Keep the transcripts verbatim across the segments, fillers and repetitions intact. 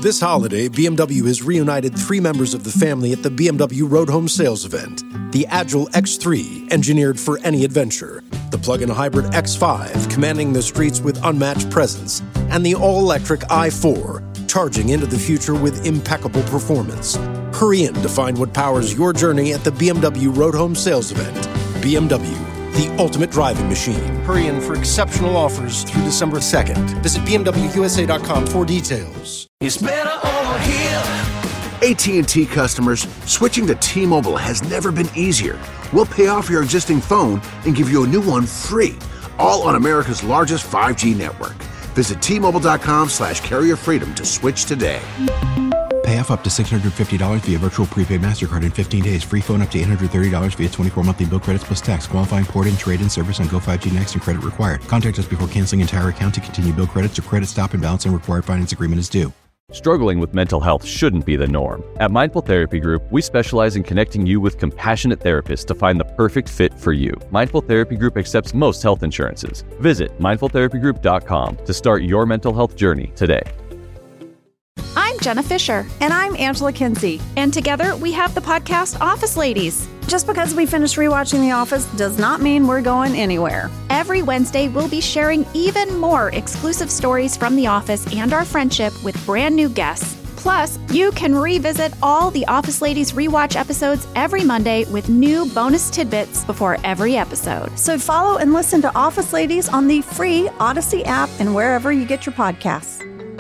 This holiday, B M W has reunited three members of the family at the B M W Road Home Sales event. The Agile X three, engineered for any adventure. The plug-in hybrid X five, commanding the streets with unmatched presence. And the all-electric i four, charging into the future with impeccable performance. Hurry in to find what powers your journey at the B M W Road Home Sales event. B M W, the ultimate driving machine. Hurry in for exceptional offers through December second. Visit B M W U S A dot com for details. It's better over here. A T and T customers, switching to T-Mobile has never been easier. We'll pay off your existing phone and give you a new one free, all on America's largest five G network. Visit T-Mobile.com slash carrier freedom to switch today. Pay off up to six hundred fifty dollars via virtual prepaid MasterCard in fifteen days. Free phone up to eight hundred thirty dollars via twenty-four monthly bill credits plus tax. Qualifying port-in, trade-in service on Go five G Next and credit required. Contact us before canceling entire account to continue bill credits or credit stop and balance and required finance agreement is due. Struggling with mental health shouldn't be the norm. At Mindful Therapy Group, we specialize in connecting you with compassionate therapists to find the perfect fit for you. Mindful Therapy Group accepts most health insurances. Visit mindful therapy group dot com to start your mental health journey today. I'm Jenna Fisher. And I'm Angela Kinsey. And together we have the podcast Office Ladies. Just because we finished rewatching The Office does not mean we're going anywhere. Every Wednesday, we'll be sharing even more exclusive stories from The Office and our friendship with brand new guests. Plus, you can revisit all the Office Ladies rewatch episodes every Monday with new bonus tidbits before every episode. So follow and listen to Office Ladies on the free Odyssey app and wherever you get your podcasts.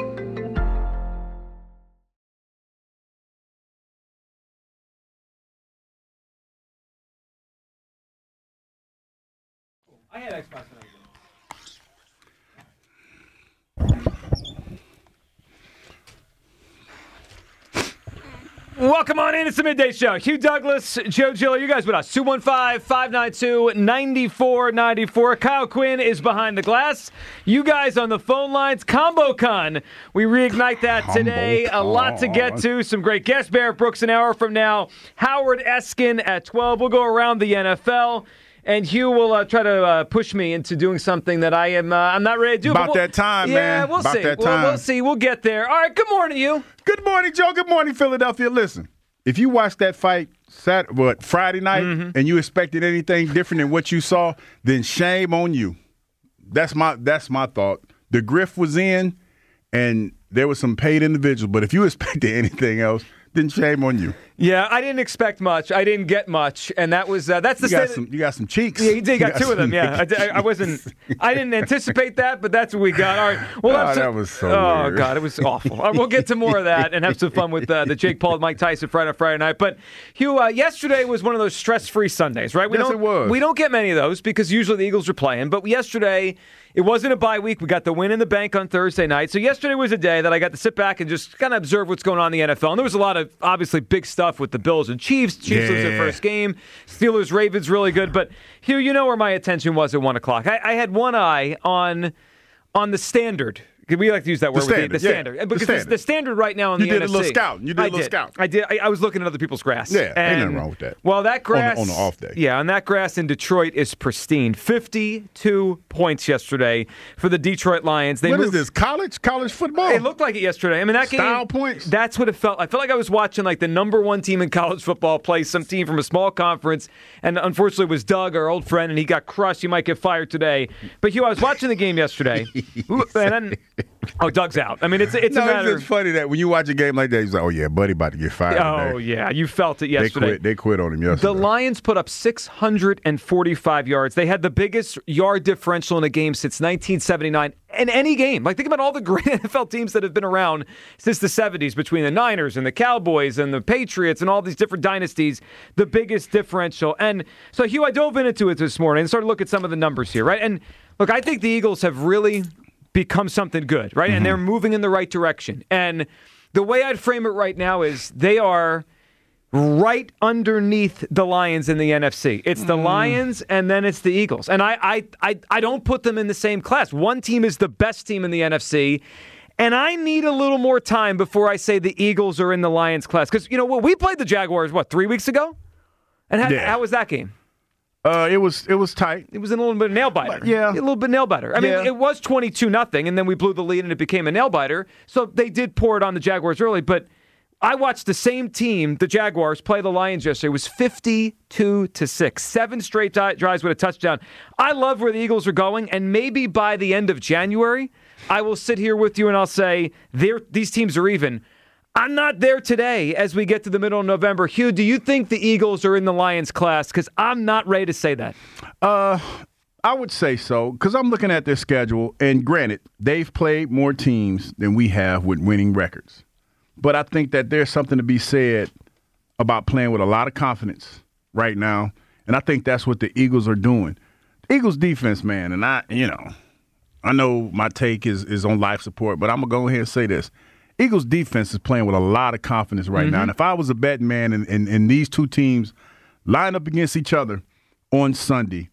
I had Xbox when Welcome on in. It's the Midday Show. Hugh Douglas, Joe Gill, you guys with us. two one five, five nine two, nine four nine four. Kyle Quinn is behind the glass. You guys on the phone lines. ComboCon. We reignite that today. A lot to get to. Some great guests. Barrett Brooks an hour from now. Howard Eskin at twelve. We'll go around the N F L. And Hugh will uh, try to uh, push me into doing something that I am uh, I'm not ready to do. About we'll, that time, yeah, man. Yeah, we'll About see. that We'll, time. we'll see. We'll get there. All right, good morning, you. Good morning, Joe. Good morning, Philadelphia. Listen, if you watched that fight Saturday, what, Friday night mm-hmm. and you expected anything different than what you saw, then shame on you. That's my that's my thought. The grift was in, and there was some paid individuals. But if you expected anything else, then shame on you. Yeah, I didn't expect much. I didn't get much, and that was uh, that's the. You got, state some, you got some cheeks. Yeah, you did. You got, got two of them. Yeah, I, I wasn't. I didn't anticipate that, but that's what we got. All right. Well, oh, some, that was so. Oh weird. God, it was awful. All right, we'll get to more of that and have some fun with uh, the Jake Paul, Mike Tyson Friday Friday night. But Hugh, uh, yesterday was one of those stress-free Sundays, right? We yes, don't, it was. We don't get many of those because usually the Eagles are playing. But yesterday, it wasn't a bye week. We got the win in the bank on Thursday night. So yesterday was a day that I got to sit back and just kind of observe what's going on in the N F L. And there was a lot of obviously big stuff with the Bills and Chiefs. Chiefs yeah. lose their first game. Steelers, Ravens, really good. But Hugh, you know where my attention was at one o'clock. I, I had one eye on on the Standard. We like to use that word. The standard, the, the yeah. standard. The Because standard. The, the standard right now in you the did N F C. a little scout. You did I a little did. scout. I did. I, I was looking at other people's grass. Yeah, and, ain't nothing wrong with that. Well, that grass on the, on the off day. Yeah, and that grass in Detroit is pristine. fifty-two points yesterday for the Detroit Lions. They what moved, is this? College? College football? It looked like it yesterday. I mean, that Style game. points. That's what it felt. I felt like I was watching like the number one team in college football play some team from a small conference, and unfortunately, it was Doug, our old friend, and he got crushed. He might get fired today. But Hugh, I was watching the game yesterday, and then oh, Doug's out. I mean, it's it's no, a matter. It's just funny that when you watch a game like that, he's like, "Oh yeah, buddy, about to get fired." Oh today. yeah, you felt it yesterday. They quit. They quit on him yesterday. The Lions put up six hundred forty-five yards. They had the biggest yard differential in a game since nineteen seventy-nine. In any game. Like, think about all the great N F L teams that have been around since the seventies, between the Niners and the Cowboys and the Patriots and all these different dynasties, the biggest differential. And so, Hugh, I dove into it this morning and started to look at some of the numbers here, right? And look, I think the Eagles have really become something good, right? Mm-hmm. And they're moving in the right direction. And the way I'd frame it right now is they are right underneath the Lions in the N F C. It's the mm. Lions, and then it's the Eagles. And I, I, I, I don't put them in the same class. One team is the best team in the N F C, and I need a little more time before I say the Eagles are in the Lions class. Because, you know, well, we played the Jaguars, what, three weeks ago? And how, yeah. how was that game? Uh, it was it was tight. It was a little bit of nail biter. Yeah. A little bit nail biter. I mean, Yeah. it was twenty-two nothing, and then we blew the lead, and it became a nail biter. So they did pour it on the Jaguars early, but I watched the same team, the Jaguars, play the Lions yesterday. It was fifty-two to six. Seven straight di- drives with a touchdown. I love where the Eagles are going, and maybe by the end of January, I will sit here with you and I'll say these teams are even. I'm not there today as we get to the middle of November. Hugh, do you think the Eagles are in the Lions class? Because I'm not ready to say that. Uh, I would say so, because I'm looking at their schedule, and granted, they've played more teams than we have with winning records. But I think that there's something to be said about playing with a lot of confidence right now, and I think that's what the Eagles are doing. The Eagles defense, man, and I, you know, I know my take is, is on life support, but I'm going to go ahead and say this. Eagles defense is playing with a lot of confidence right mm-hmm. now. And if I was a betting man and, and, and these two teams line up against each other on Sunday,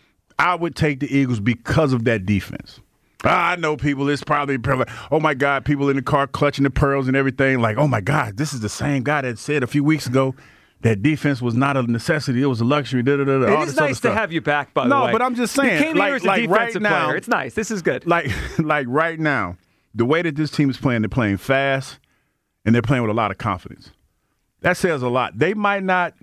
I would take the Eagles because of that defense. I know people, it's probably, probably, oh, my God, people in the car clutching the pearls and everything. Like, oh, my God, this is the same guy that said a few weeks ago that defense was not a necessity. It was a luxury. Da, da, da, da, it is nice to have you back, by no, the way. No, but I'm just saying. You came like, here as a like defensive right now, player. It's nice. This is good. Like, like right now, the way that this team is playing, they're playing fast, and they're playing with a lot of confidence. That says a lot. They might not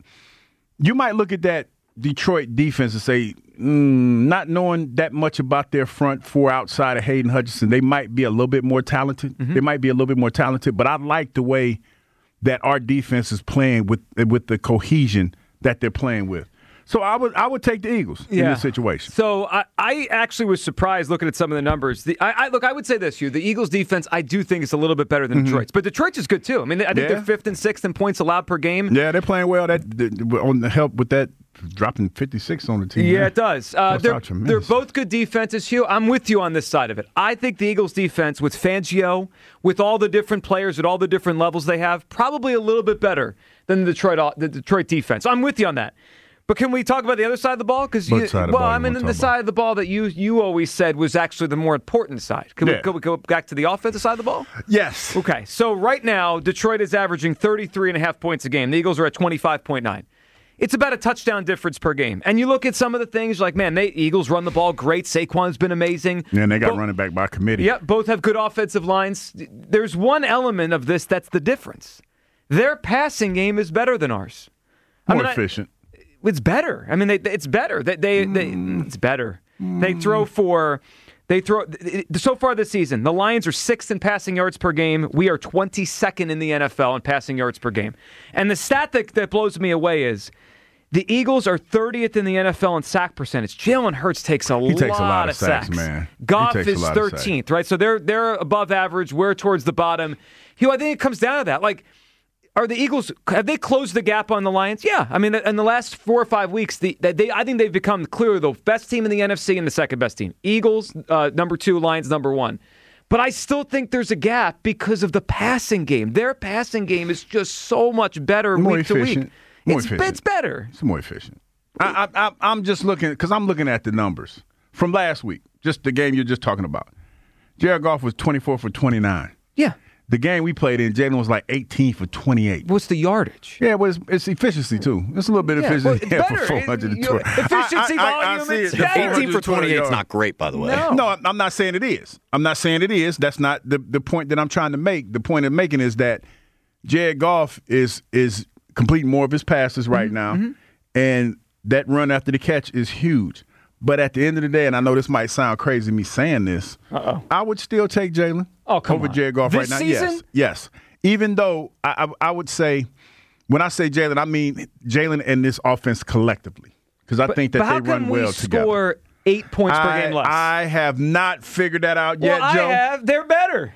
– you might look at that Detroit defense and say, mm, not knowing that much about their front four outside of Hayden Hutchinson, they might be a little bit more talented. Mm-hmm. They might be a little bit more talented, but I like the way that our defense is playing with with the cohesion that they're playing with. So I would I would take the Eagles yeah. in this situation. So I, I actually was surprised looking at some of the numbers. The, I, I Look, I would say this, Hugh. The Eagles' defense, I do think is a little bit better than mm-hmm. Detroit's, but Detroit's is good too. I mean, I think yeah. they're fifth and sixth in points allowed per game. Yeah, they're playing well. That on the help with that dropping fifty-six on the team. Yeah, man. It does. Uh, they're, they're both good defenses, Hugh. I'm with you on this side of it. I think the Eagles' defense with Fangio, with all the different players at all the different levels they have, probably a little bit better than the Detroit the Detroit defense. I'm with you on that. But can we talk about the other side of the ball? Because well, I mean, the side of the ball that you you always said was actually the more important side. Can, yeah. we, can we go back to the offensive side of the ball? Yes. Okay. So right now, Detroit is averaging thirty-three and a half points a game. The Eagles are at twenty-five point nine. It's about a touchdown difference per game. And you look at some of the things like, man, they Eagles run the ball great. Saquon's been amazing. Yeah, and they got both, running back by committee. Yep, both have good offensive lines. There's one element of this that's the difference. Their passing game is better than ours. More I mean, efficient. I, It's better. I mean, they, it's better. They, they, they, it's better. They throw for, they throw. So far this season, the Lions are sixth in passing yards per game. We are twenty-second in the N F L in passing yards per game. And the stat that, that blows me away is the Eagles are thirtieth in the N F L in sack percentage. Jalen Hurts takes a, he lot, takes a lot of sacks, sacks, man. Goff is thirteenth, right? So they're they're above average. We're towards the bottom. Hugh, I think it comes down to that. Like, are the Eagles, have they closed the gap on the Lions? Yeah. I mean, in the last four or five weeks, the, they I think they've become clearly the best team in the N F C and the second best team. Eagles, uh, number two, Lions, number one. But I still think there's a gap because of the passing game. Their passing game is just so much better more week efficient. to week. More it's, efficient. it's better. It's more efficient. I, I, I, I'm just looking, because I'm looking at the numbers from last week, just the game you're just talking about. Jared Goff was twenty-four for twenty-nine. Yeah. The game we played in, Jalen was like eighteen for twenty-eight. What's the yardage? Yeah, well, it's, it's efficiency, too. It's a little bit of yeah, efficiency well, yeah, for four hundred twenty. Efficiency, I, I, I, volume, I it's it. eighteen for twenty-eight is not great, by the way. No. no, I'm not saying it is. I'm not saying it is. That's not the, the point that I'm trying to make. The point I'm making is that Jared Goff is is completing more of his passes right mm-hmm, now, mm-hmm. and that run after the catch is huge. But at the end of the day, and I know this might sound crazy me saying this, Uh-oh. I would still take Jalen oh, over on. Jared Goff this right now. Season? Yes, yes. Even though I, I, I would say, when I say Jalen, I mean Jalen and this offense collectively, because I but, think that but they run we well together. Score eight points I, per game less. I have not figured that out well, yet, Joe. I have. They're better.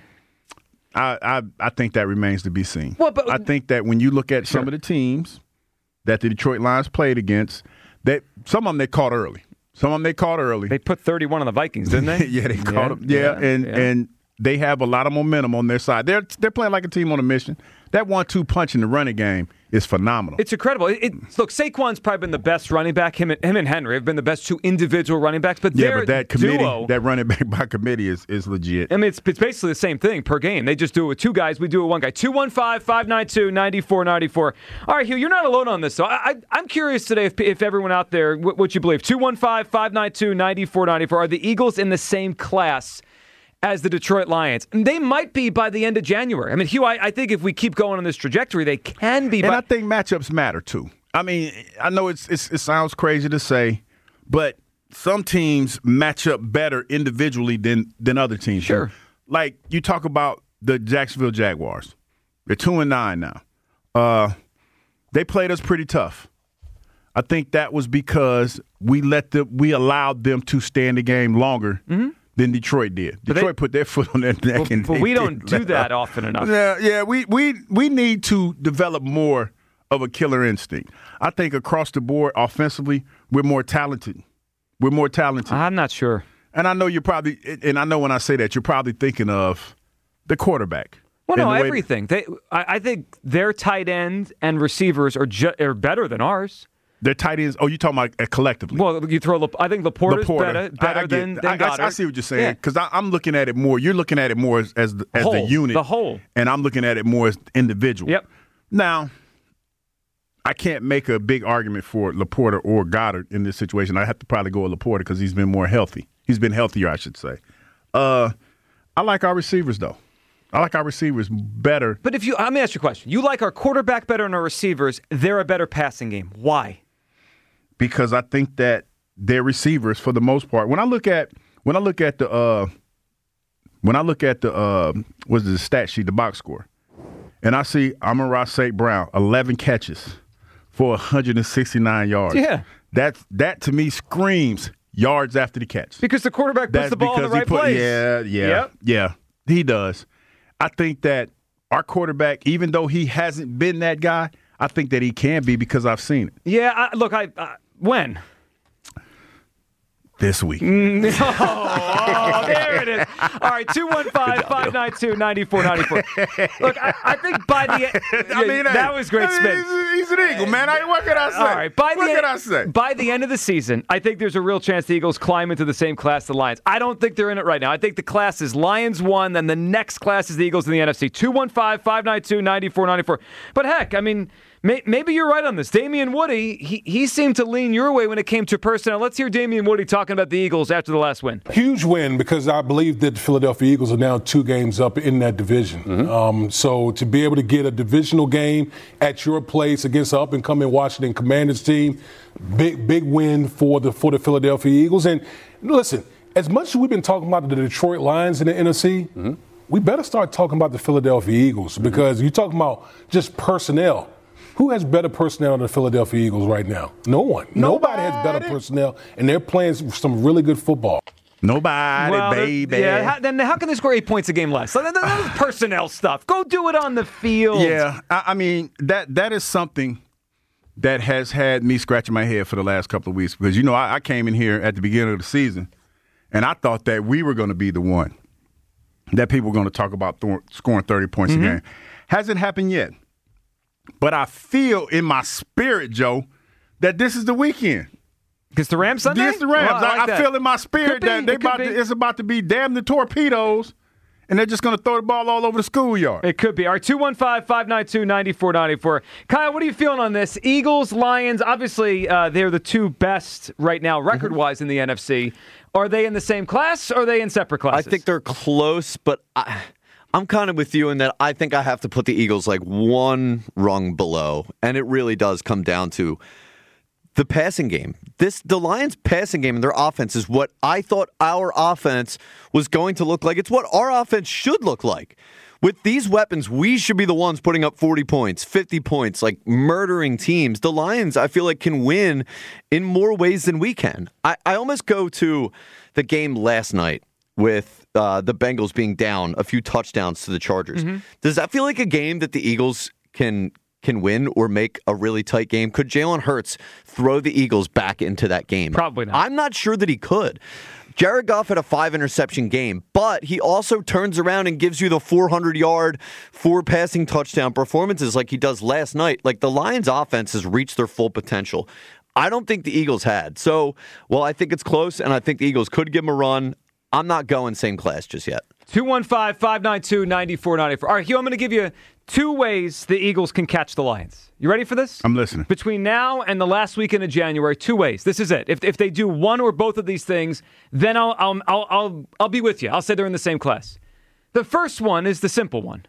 I, I, I think that remains to be seen. Well, but, I think that when you look at sure. some of the teams that the Detroit Lions played against, that some of them they caught early. Some of them they caught early. They put thirty-one on the Vikings, didn't they? yeah, they caught yeah, them. Yeah, yeah and yeah. and they have a lot of momentum on their side. They're they're playing like a team on a mission. that one two punch in the running game is phenomenal. It's incredible. It, it, look, Saquon's probably been the best running back. Him and, him and Henry have been the best two individual running backs. But yeah, their but that committee, duo, that running back by committee is, is legit. I mean, it's, it's basically the same thing per game. They just do it with two guys. We do it with one guy. two one five, five nine two, nine four nine four. All right, Hugh, you're not alone on this. So I, I, I'm curious today if, if everyone out there, what, what you believe. two one five, five nine two, nine four nine four. Are the Eagles in the same class as the Detroit Lions? And they might be by the end of January. I mean, Hugh, I, I think if we keep going on this trajectory, they can be. And by- I think matchups matter, too. I mean, I know it's, it's it sounds crazy to say, but some teams match up better individually than, than other teams. Sure. Like, you talk about the Jacksonville Jaguars. They're two and nine now. Uh, they played us pretty tough. I think that was because we let them, we allowed them to stay in the game longer mm-hmm. than Detroit did. But Detroit they, put their foot on their neck. Well, and but we don't do let that up. often enough. Yeah, yeah. We, we, we need to develop more of a killer instinct. I think across the board, offensively, we're more talented. We're more talented. I'm not sure. And I know you're probably, and I know when I say that, you're probably thinking of the quarterback. Well, no, everything. They, I, I think their tight end and receivers are ju- are better than ours. Their tight ends. Oh, you talking about uh, collectively? Well, you throw. I think Laporta's Laporta. better, better I, I than, get, than I, Goddard. I, I see what you're saying because yeah. I'm looking at it more. You're looking at it more as, as, the, as whole, the unit, the whole, and I'm looking at it more as individual. Yep. Now, I can't make a big argument for Laporta or Goddard in this situation. I have to probably go with Laporta because he's been more healthy. He's been healthier, I should say. Uh, I like our receivers though. I like our receivers better. But if you, let me ask you a question. You like our quarterback better than our receivers. They're a better passing game. Why? Because I think that their receivers, for the most part, when I look at when I look at the uh, when I look at the uh, what's the stat sheet, the box score, and I see Amon-Ra Saint Brown, eleven catches for one hundred sixty-nine yards. Yeah, that that to me screams yards after the catch. Because the quarterback puts That's the ball in the right put, place. Yeah, yeah, yep. yeah. He does. I think that our quarterback, even though he hasn't been that guy, I think that he can be because I've seen it. Yeah, I, look, I uh, when? This week. Mm, oh, there it is. All right, two one five, five nine two, nine four nine four. Look, I, I think by the end, I mean, that hey, was great I mean, spin. He's, he's an Eagle, man. I, what can I say? All right, by what the can end, I say? By the end of the season, I think there's a real chance the Eagles climb into the same class as the Lions. I don't think they're in it right now. I think the class is Lions one, then the next class is the Eagles in the N F C. two one five, five nine two, nine four nine four. But heck, I mean, may, maybe you're right on this. Damian Woody, he, he seemed to lean your way when it came to personnel. Let's hear Damian Woody talking about the Eagles after the last win. Huge win because I believe that the Philadelphia Eagles are now two games up in that division. Mm-hmm. Um, so to be able to get a divisional game at your place against an up-and-coming Washington Commanders team, big big win for the for the Philadelphia Eagles. And listen, as much as we've been talking about the Detroit Lions in the N F C, mm-hmm. we better start talking about the Philadelphia Eagles mm-hmm. because you're talking about just personnel. Who has better personnel than the Philadelphia Eagles right now? No one. Nobody, Nobody has better personnel, and they're playing some really good football. Nobody, well, baby. Yeah, how, then how can they score eight points a game less? That, that, that is personnel stuff. Go do it on the field. Yeah, I, I mean, that that is something that has had me scratching my head for the last couple of weeks because, you know, I, I came in here at the beginning of the season, and I thought that we were going to be the one that people were going to talk about th- scoring thirty points mm-hmm. a game. Hasn't happened yet. But I feel in my spirit, Joe, that this is the weekend. Because the Rams Sunday? Yes, the Rams. Well, I, like I, I feel in my spirit be, that they it about to, it's about to be damn the torpedoes, and they're just going to throw the ball all over the schoolyard. It could be. All right, two one five, five nine two, nine four nine four. Kyle, what are you feeling on this? Eagles, Lions, obviously uh, they're the two best right now record-wise mm-hmm. in the N F C. Are they in the same class or are they in separate classes? I think they're close, but I, I'm kind of with you in that I think I have to put the Eagles like one rung below, and it really does come down to the passing game. This the Lions' passing game and their offense is what I thought our offense was going to look like. It's what our offense should look like. With these weapons, we should be the ones putting up forty points, fifty points, like murdering teams. The Lions, I feel like, can win in more ways than we can. I, I almost go to the game last night with uh, the Bengals being down a few touchdowns to the Chargers. Mm-hmm. Does that feel like a game that the Eagles can can win or make a really tight game? Could Jalen Hurts throw the Eagles back into that game? Probably not. I'm not sure that he could. Jared Goff had a five interception game, but he also turns around and gives you the four hundred yard, four passing touchdown performances like he does last night. Like the Lions offense has reached their full potential. I don't think the Eagles had. So, well, I think it's close, and I think the Eagles could give them a run. I'm not going same class just yet. two one five, five nine two, nine four nine four. All right, Hugh, I'm going to give you two ways the Eagles can catch the Lions. You ready for this? I'm listening. Between now and the last weekend of January, two ways. This is it. If if they do one or both of these things, then I'll I'll I'll I'll, I'll be with you. I'll say they're in the same class. The first one is the simple one.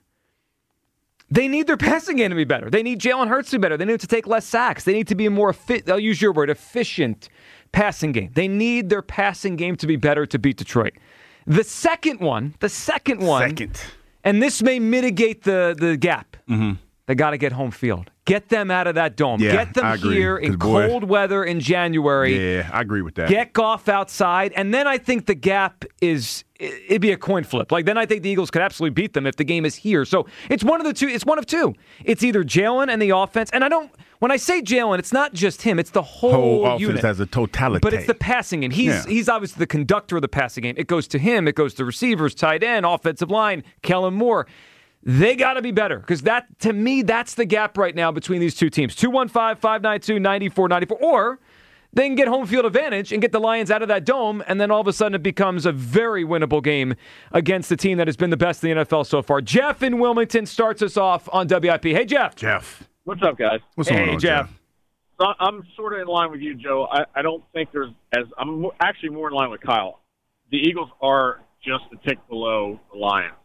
They need their passing game to be better. They need Jalen Hurts to be better. They need to take less sacks. They need to be a more, effi- I'll use your word, efficient passing game. They need their passing game to be better to beat Detroit. The second one, the second one, Second. and this may mitigate the, the gap. Mm-hmm. They got to get home field. Get them out of that dome. Yeah, get them I agree, here in 'cause boy- cold weather in January. Yeah, I agree with that. Get Goff outside, and then I think the gap is it'd be a coin flip. Like then I think the Eagles could absolutely beat them if the game is here. So it's one of the two. It's one of two. It's either Jalen and the offense, and I don't. When I say Jalen, it's not just him. It's the whole, Whole offense unit. as a totality. But it's the passing game. He's Yeah. he's obviously the conductor of the passing game. It goes to him. It goes to receivers, tight end, offensive line, Kellen Moore. They got to be better because that, to me, that's the gap right now between these two teams. two one five, five nine two, nine four nine four. Or they can get home field advantage and get the Lions out of that dome, and then all of a sudden it becomes a very winnable game against the team that has been the best in the N F L so far. Jeff in Wilmington starts us off on W I P. Hey, Jeff. Jeff. What's up, guys? What's Hey, going on, Jeff. Jeff? So I'm sort of in line with you, Joe. I, I don't think there's as I'm mo- actually more in line with Kyle. The Eagles are just a tick below the Lions,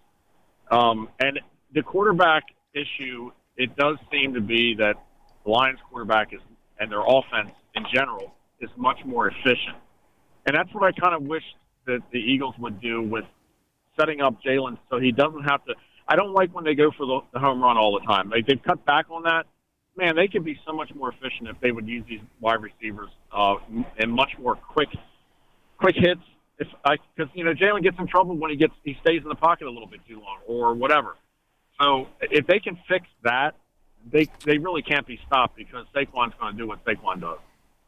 um, and the quarterback issue. It does seem to be that the Lions' quarterback is and their offense in general is much more efficient, and that's what I kind of wish that the Eagles would do with setting up Jalen so he doesn't have to. I don't like when they go for the, the home run all the time. They, they've cut back on that. Man, they could be so much more efficient if they would use these wide receivers uh, and much more quick, quick hits. If I, because you know Jalen gets in trouble when he gets he stays in the pocket a little bit too long or whatever. So if they can fix that, they they really can't be stopped because Saquon's going to do what Saquon does.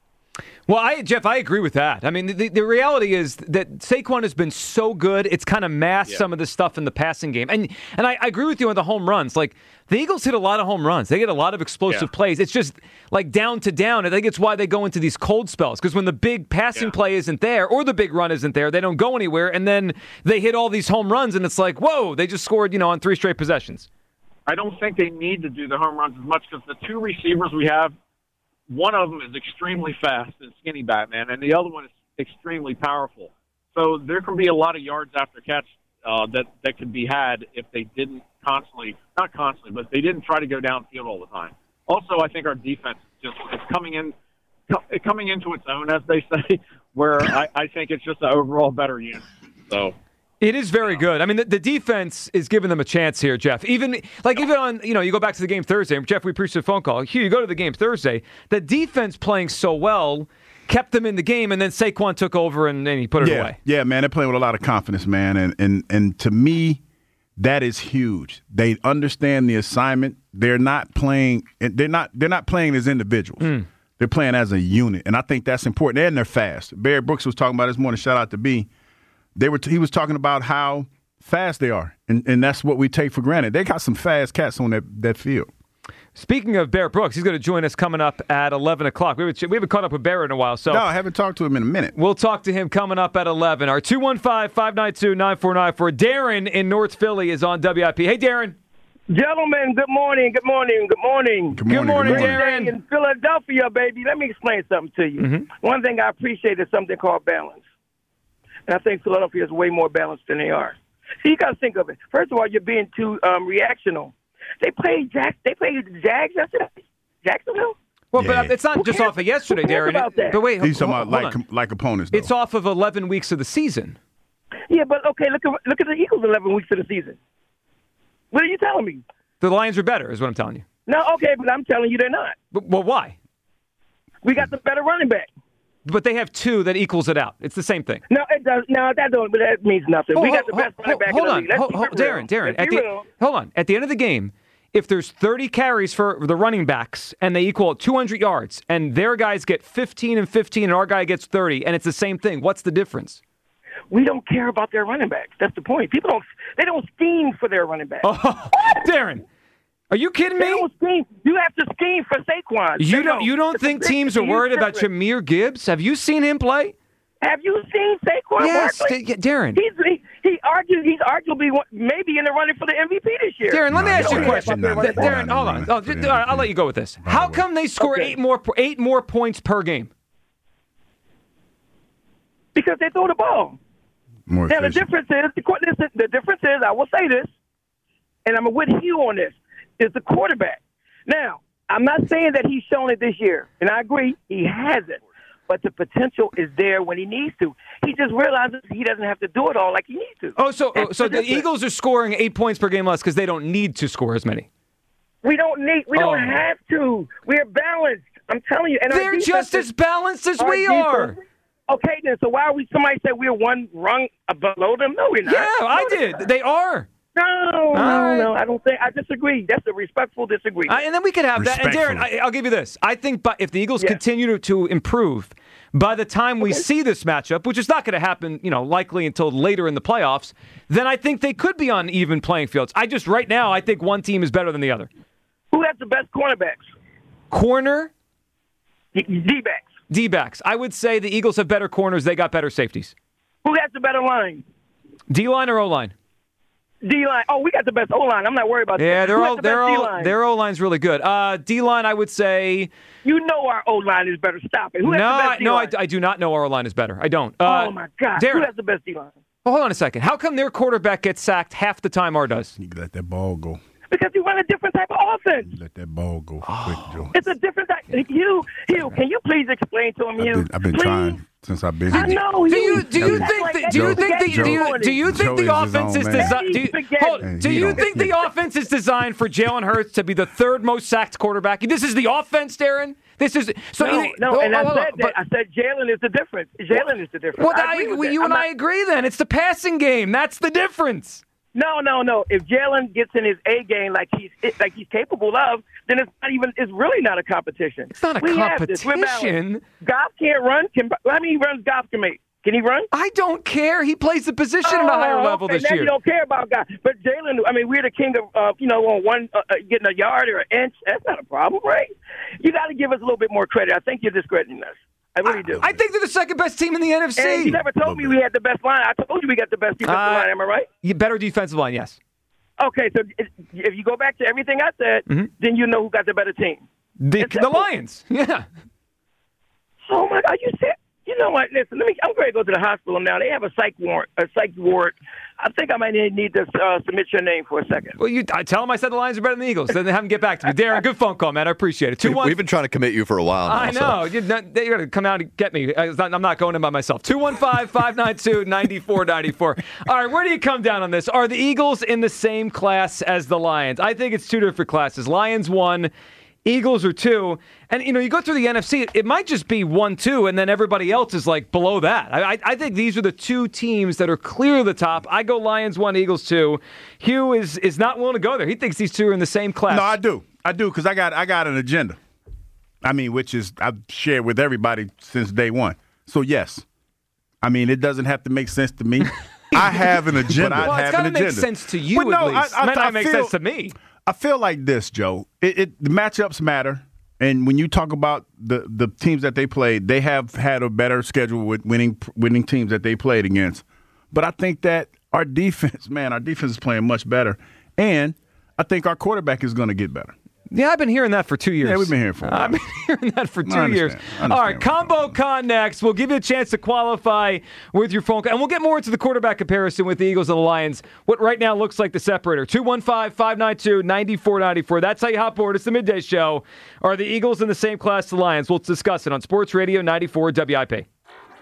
Well, I, Jeff, I agree with that. I mean, the, the reality is that Saquon has been so good, it's kind of masked Yeah. some of the stuff in the passing game. And and I, I agree with you on the home runs. Like, the Eagles hit a lot of home runs. They get a lot of explosive Yeah. plays. It's just, like, down to down. I think it's why they go into these cold spells. Because when the big passing Yeah. play isn't there or the big run isn't there, they don't go anywhere. And then they hit all these home runs, and it's like, whoa, they just scored, you know, on three straight possessions. I don't think they need to do the home runs as much because the two receivers we have, one of them is extremely fast and skinny Batman, and the other one is extremely powerful. So there can be a lot of yards after catch uh, that that could be had if they didn't constantly, not constantly, but they didn't try to go downfield all the time. Also, I think our defense just is coming in, co- coming into its own, as they say, where I, I think it's just an overall better unit. So. It is very good. I mean, the, the defense is giving them a chance here, Jeff. Even like even on, you know, you go back to the game Thursday. Jeff, we appreciate the phone call. Hugh, you go to the game Thursday. The defense playing so well kept them in the game, and then Saquon took over and, and he put it yeah, away. Yeah, man, they're playing with a lot of confidence, man, and and and to me, that is huge. They understand the assignment. They're not playing. They're not. They're not playing as individuals. Mm. They're playing as a unit, and I think that's important. And they're fast. Barry Brooks was talking about this morning. Shout out to B. They were. He was talking about how fast they are, and, and that's what we take for granted. They got some fast cats on that, that field. Speaking of Bear Brooks, he's going to join us coming up at eleven o'clock. We haven't, we haven't caught up with Bear in a while, so No, I haven't talked to him in a minute. we'll talk to him coming up at eleven. Our two one five, five nine two, nine four nine four. Darren in North Philly is on W I P. Hey, Darren. Gentlemen, good morning, good morning, good morning. Good morning, Good morning, good morning. Darren. In Philadelphia, baby, let me explain something to you. Mhm. One thing I appreciate is something called balance. And I think Philadelphia is way more balanced than they are. So you got to think of it. First of all, you're being too um, reactional. They played Jack. They played Jags yesterday. Jacksonville. Well, Yeah. but it's not Who just cares- off of yesterday, who cares Darren. about that? But wait, He's talking hold, about hold like on. like opponents. Though. It's off of eleven weeks of the season. Yeah, but okay. Look at look at the Eagles. Eleven weeks of the season. What are you telling me? The Lions are better, is what I'm telling you. No, okay, but I'm telling you they're not. But, well, why? We got the better running back. But they have two that equals it out. It's the same thing. No, it does. No, that don't. But that means nothing. Oh, we got the hold- best hold- running back hold in the on. league. Let's Hold- keep hold- it real. Darren, Darren. Let's At be the, real. hold on. At the end of the game, if there's thirty carries for the running backs and they equal two hundred yards, and their guys get fifteen and fifteen, and our guy gets thirty, and it's the same thing, what's the difference? we don't care about their running backs. That's the point. People don't they don't scheme for their running backs. Oh, Darren, are you kidding me? They don't scheme. You have to scheme for Saquon. You They don't. You don't It's think a teams are huge worried about difference. Jahmyr Gibbs? Have you seen him play? Have you seen Saquon Yes, Barkley? D- Darren. He's he, he argued he's arguably one- maybe in the running for the M V P this year. Darren, let me No, ask you a no, question. no, no, Th- no, Darren, no, hold no, on. no, Oh, for just- the all right, I'll M V P. let you go with this. By How the way. come they score Okay. eight more eight more points per game? Because they throw the ball. More Now the efficient. difference is the, qu- listen, the difference is I will say this, and I'm with Hugh on this, is the quarterback. Now I'm not saying that he's shown it this year, and I agree he hasn't. But the potential is there when he needs to. He just realizes he doesn't have to do it all like he needs to. Oh, so That's so the the difference. Eagles are scoring eight points per game less because they don't need to score as many. We don't need. We Oh. don't have to. We're balanced. I'm telling you. And our They're defense just is- as balanced as our we defense- are. Okay, then. So why are we? Somebody said we're one rung below them. No, we're not. Yeah, I No, they're did. not. They are. No, no, right. no. I don't think. I disagree. That's a respectful disagreement. Uh, and then we could have that. And Darren, Respectfully. I, I'll give you this. I think by, if the Eagles Yeah. continue to, to improve, by the time we Okay. see this matchup, which is not going to happen, you know, likely until later in the playoffs, then I think they could be on even playing fields. I just right now, I think one team is better than the other. Who has the best cornerbacks? Corner, D-backs. D-backs. I would say the Eagles have better corners. They got better safeties. Who has the better line? D-line or O-line? D-line. Oh, we got the best O-line. I'm not worried about Yeah, that. they're Who has all the they're best all D-line? their O-line's really good. Uh, D-line, I would say You know our O-line is better. Stop it. Who has no, the I, best no, I, D-line? I do not know our O-line is better. I don't. Uh, oh, my God. Who Darren, has the best D-line? hold on a second. How come their quarterback gets sacked half the time ours does? You let that ball go. Because you run a different type of offense. You let that ball go quick, Joe. It's a different type. Hugh, Hugh, can you please explain to him, I've Hugh? been, I've been Please? trying since I've been I here. know. Do Hugh. you do you act think like the, that do you every think the, game do you morning. do you think Joe the is his offense own is man. designed? Do you, Spaghetti. hold, And do he you don't- think the offense is designed for Jalen Hurts to be the third most sacked quarterback? This is the offense, Darren. This is so. No, either- no, hold and I on, hold on, said but- that. I said Jalen is the difference. Jalen is the difference. Well, I I, agree with well, that. you I'm and I not- agree. Then it's the passing game. That's the difference. No, no, no. If Jalen gets in his A game like he's like he's capable of, then it's not even. It's really not a competition. It's not a we have this. We're balanced. competition. Goff can't run. Can how many runs Goff can make? Can he run? I don't care. He plays the position at a higher Oh, level okay. this now year. You don't care about Goff, but Jalen. I mean, we're the king of uh, you know on one uh, uh, getting a yard or an inch. That's not a problem, right? You got to give us a little bit more credit. I think you're discrediting us. I really do. I think they're the second best team in the N F C. And you never told me we had the best line. I told you we got the best defensive Uh, line. Am I right? You better defensive line, yes. Okay, so if if you go back to everything I said, Mm-hmm. then you know who got the better team. The, It's the simple. Lions, yeah. Oh my God! You said, you know what? Listen, let me. I'm going to go to the hospital now. They have a psych ward. A psych ward. I think I might need to uh, submit your name for a second. Well, you I tell them I said the Lions are better than the Eagles. Then they haven't get back to me. Darren, good phone call, man. I appreciate it. Two one. We've been trying to commit you for a while now. I so- know. You're, not, you're going to come out and get me. I was not- I'm not going in by myself. two one five, five nine two, nine four nine four. All right, where do you come down on this? Are the Eagles in the same class as the Lions? I think it's two different classes. Lions one, Eagles are two. And, you know, you go through the N F C, it might just be one, two, and then everybody else is, like, below that. I, I, I think these are the two teams that are clear the top. I go Lions one, Eagles two. Hugh is, is not willing to go there. He thinks these two are in the same class. No, I do. I do because I got I got an agenda. I mean, which is I've shared with everybody since day one. So yes, I mean it doesn't have to make sense to me. I have an agenda. Well, I it's have got an to make agenda. sense to you, But no, at least. I, I, Might not I make feel, sense to me. I feel like this, Joe. It, it the matchups matter, and when you talk about the the teams that they played, they have had a better schedule with winning winning teams that they played against. But I think that our defense, man, our defense is playing much better, and I think our quarterback is going to get better. Yeah, I've been hearing that for two years. Yeah, we've been here for a while. I've been hearing that for two I years. understand. I All understand right, where you're Combo Con next. We'll give you a chance to qualify with your phone call. And we'll get more into the quarterback comparison with the Eagles and the Lions. What right now looks like the separator. two one five, five nine two, nine four nine four. That's how you hop board. It's the Midday Show. Are the Eagles in the same class as the Lions? We'll discuss it on Sports Radio ninety-four W I P.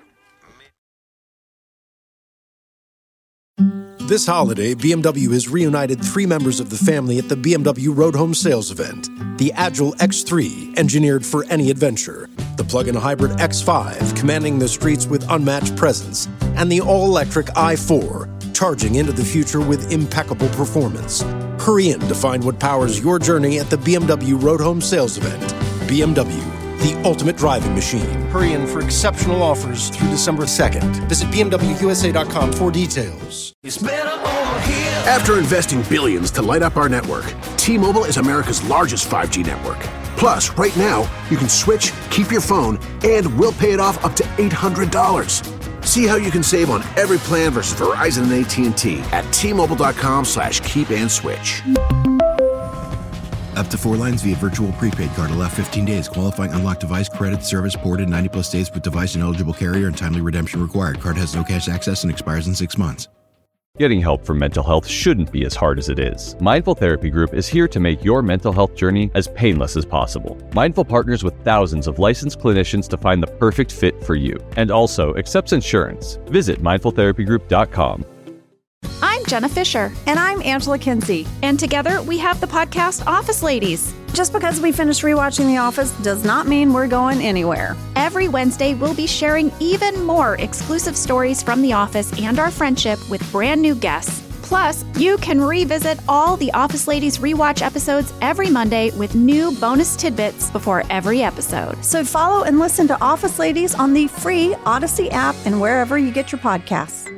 This holiday, B M W has reunited three members of the family at the B M W Road Home Sales Event. The Agile X three, engineered for any adventure. The plug-in hybrid X five, commanding the streets with unmatched presence. And the all-electric i four, charging into the future with impeccable performance. Hurry in to find what powers your journey at the B M W Road Home Sales Event. B M W, the ultimate driving machine. Hurry in for exceptional offers through December second. Visit B M W U S A dot com for details. It's better over here. After investing billions to light up our network, T-Mobile is America's largest five G network. Plus, right now, you can switch, keep your phone, and we'll pay it off up to eight hundred dollars. See how you can save on every plan versus Verizon and A T and T at T-Mobile.com slash keep and switch. Up to four lines via virtual prepaid card. Allow fifteen days. Qualifying unlocked device credit service ported ninety plus days with device and eligible carrier and timely redemption required. Card has no cash access and expires in six months. Getting help for mental health shouldn't be as hard as it is. Mindful Therapy Group is here to make your mental health journey as painless as possible. Mindful partners with thousands of licensed clinicians to find the perfect fit for you, and also accepts insurance. Visit mindful therapy group dot com. I'm Jenna Fisher. And I'm Angela Kinsey. And together we have the podcast Office Ladies. Just because we finished rewatching The Office does not mean we're going anywhere. Every Wednesday, we'll be sharing even more exclusive stories from The Office and our friendship with brand new guests. Plus, you can revisit all the Office Ladies rewatch episodes every Monday with new bonus tidbits before every episode. So follow and listen to Office Ladies on the free Odyssey app and wherever you get your podcasts.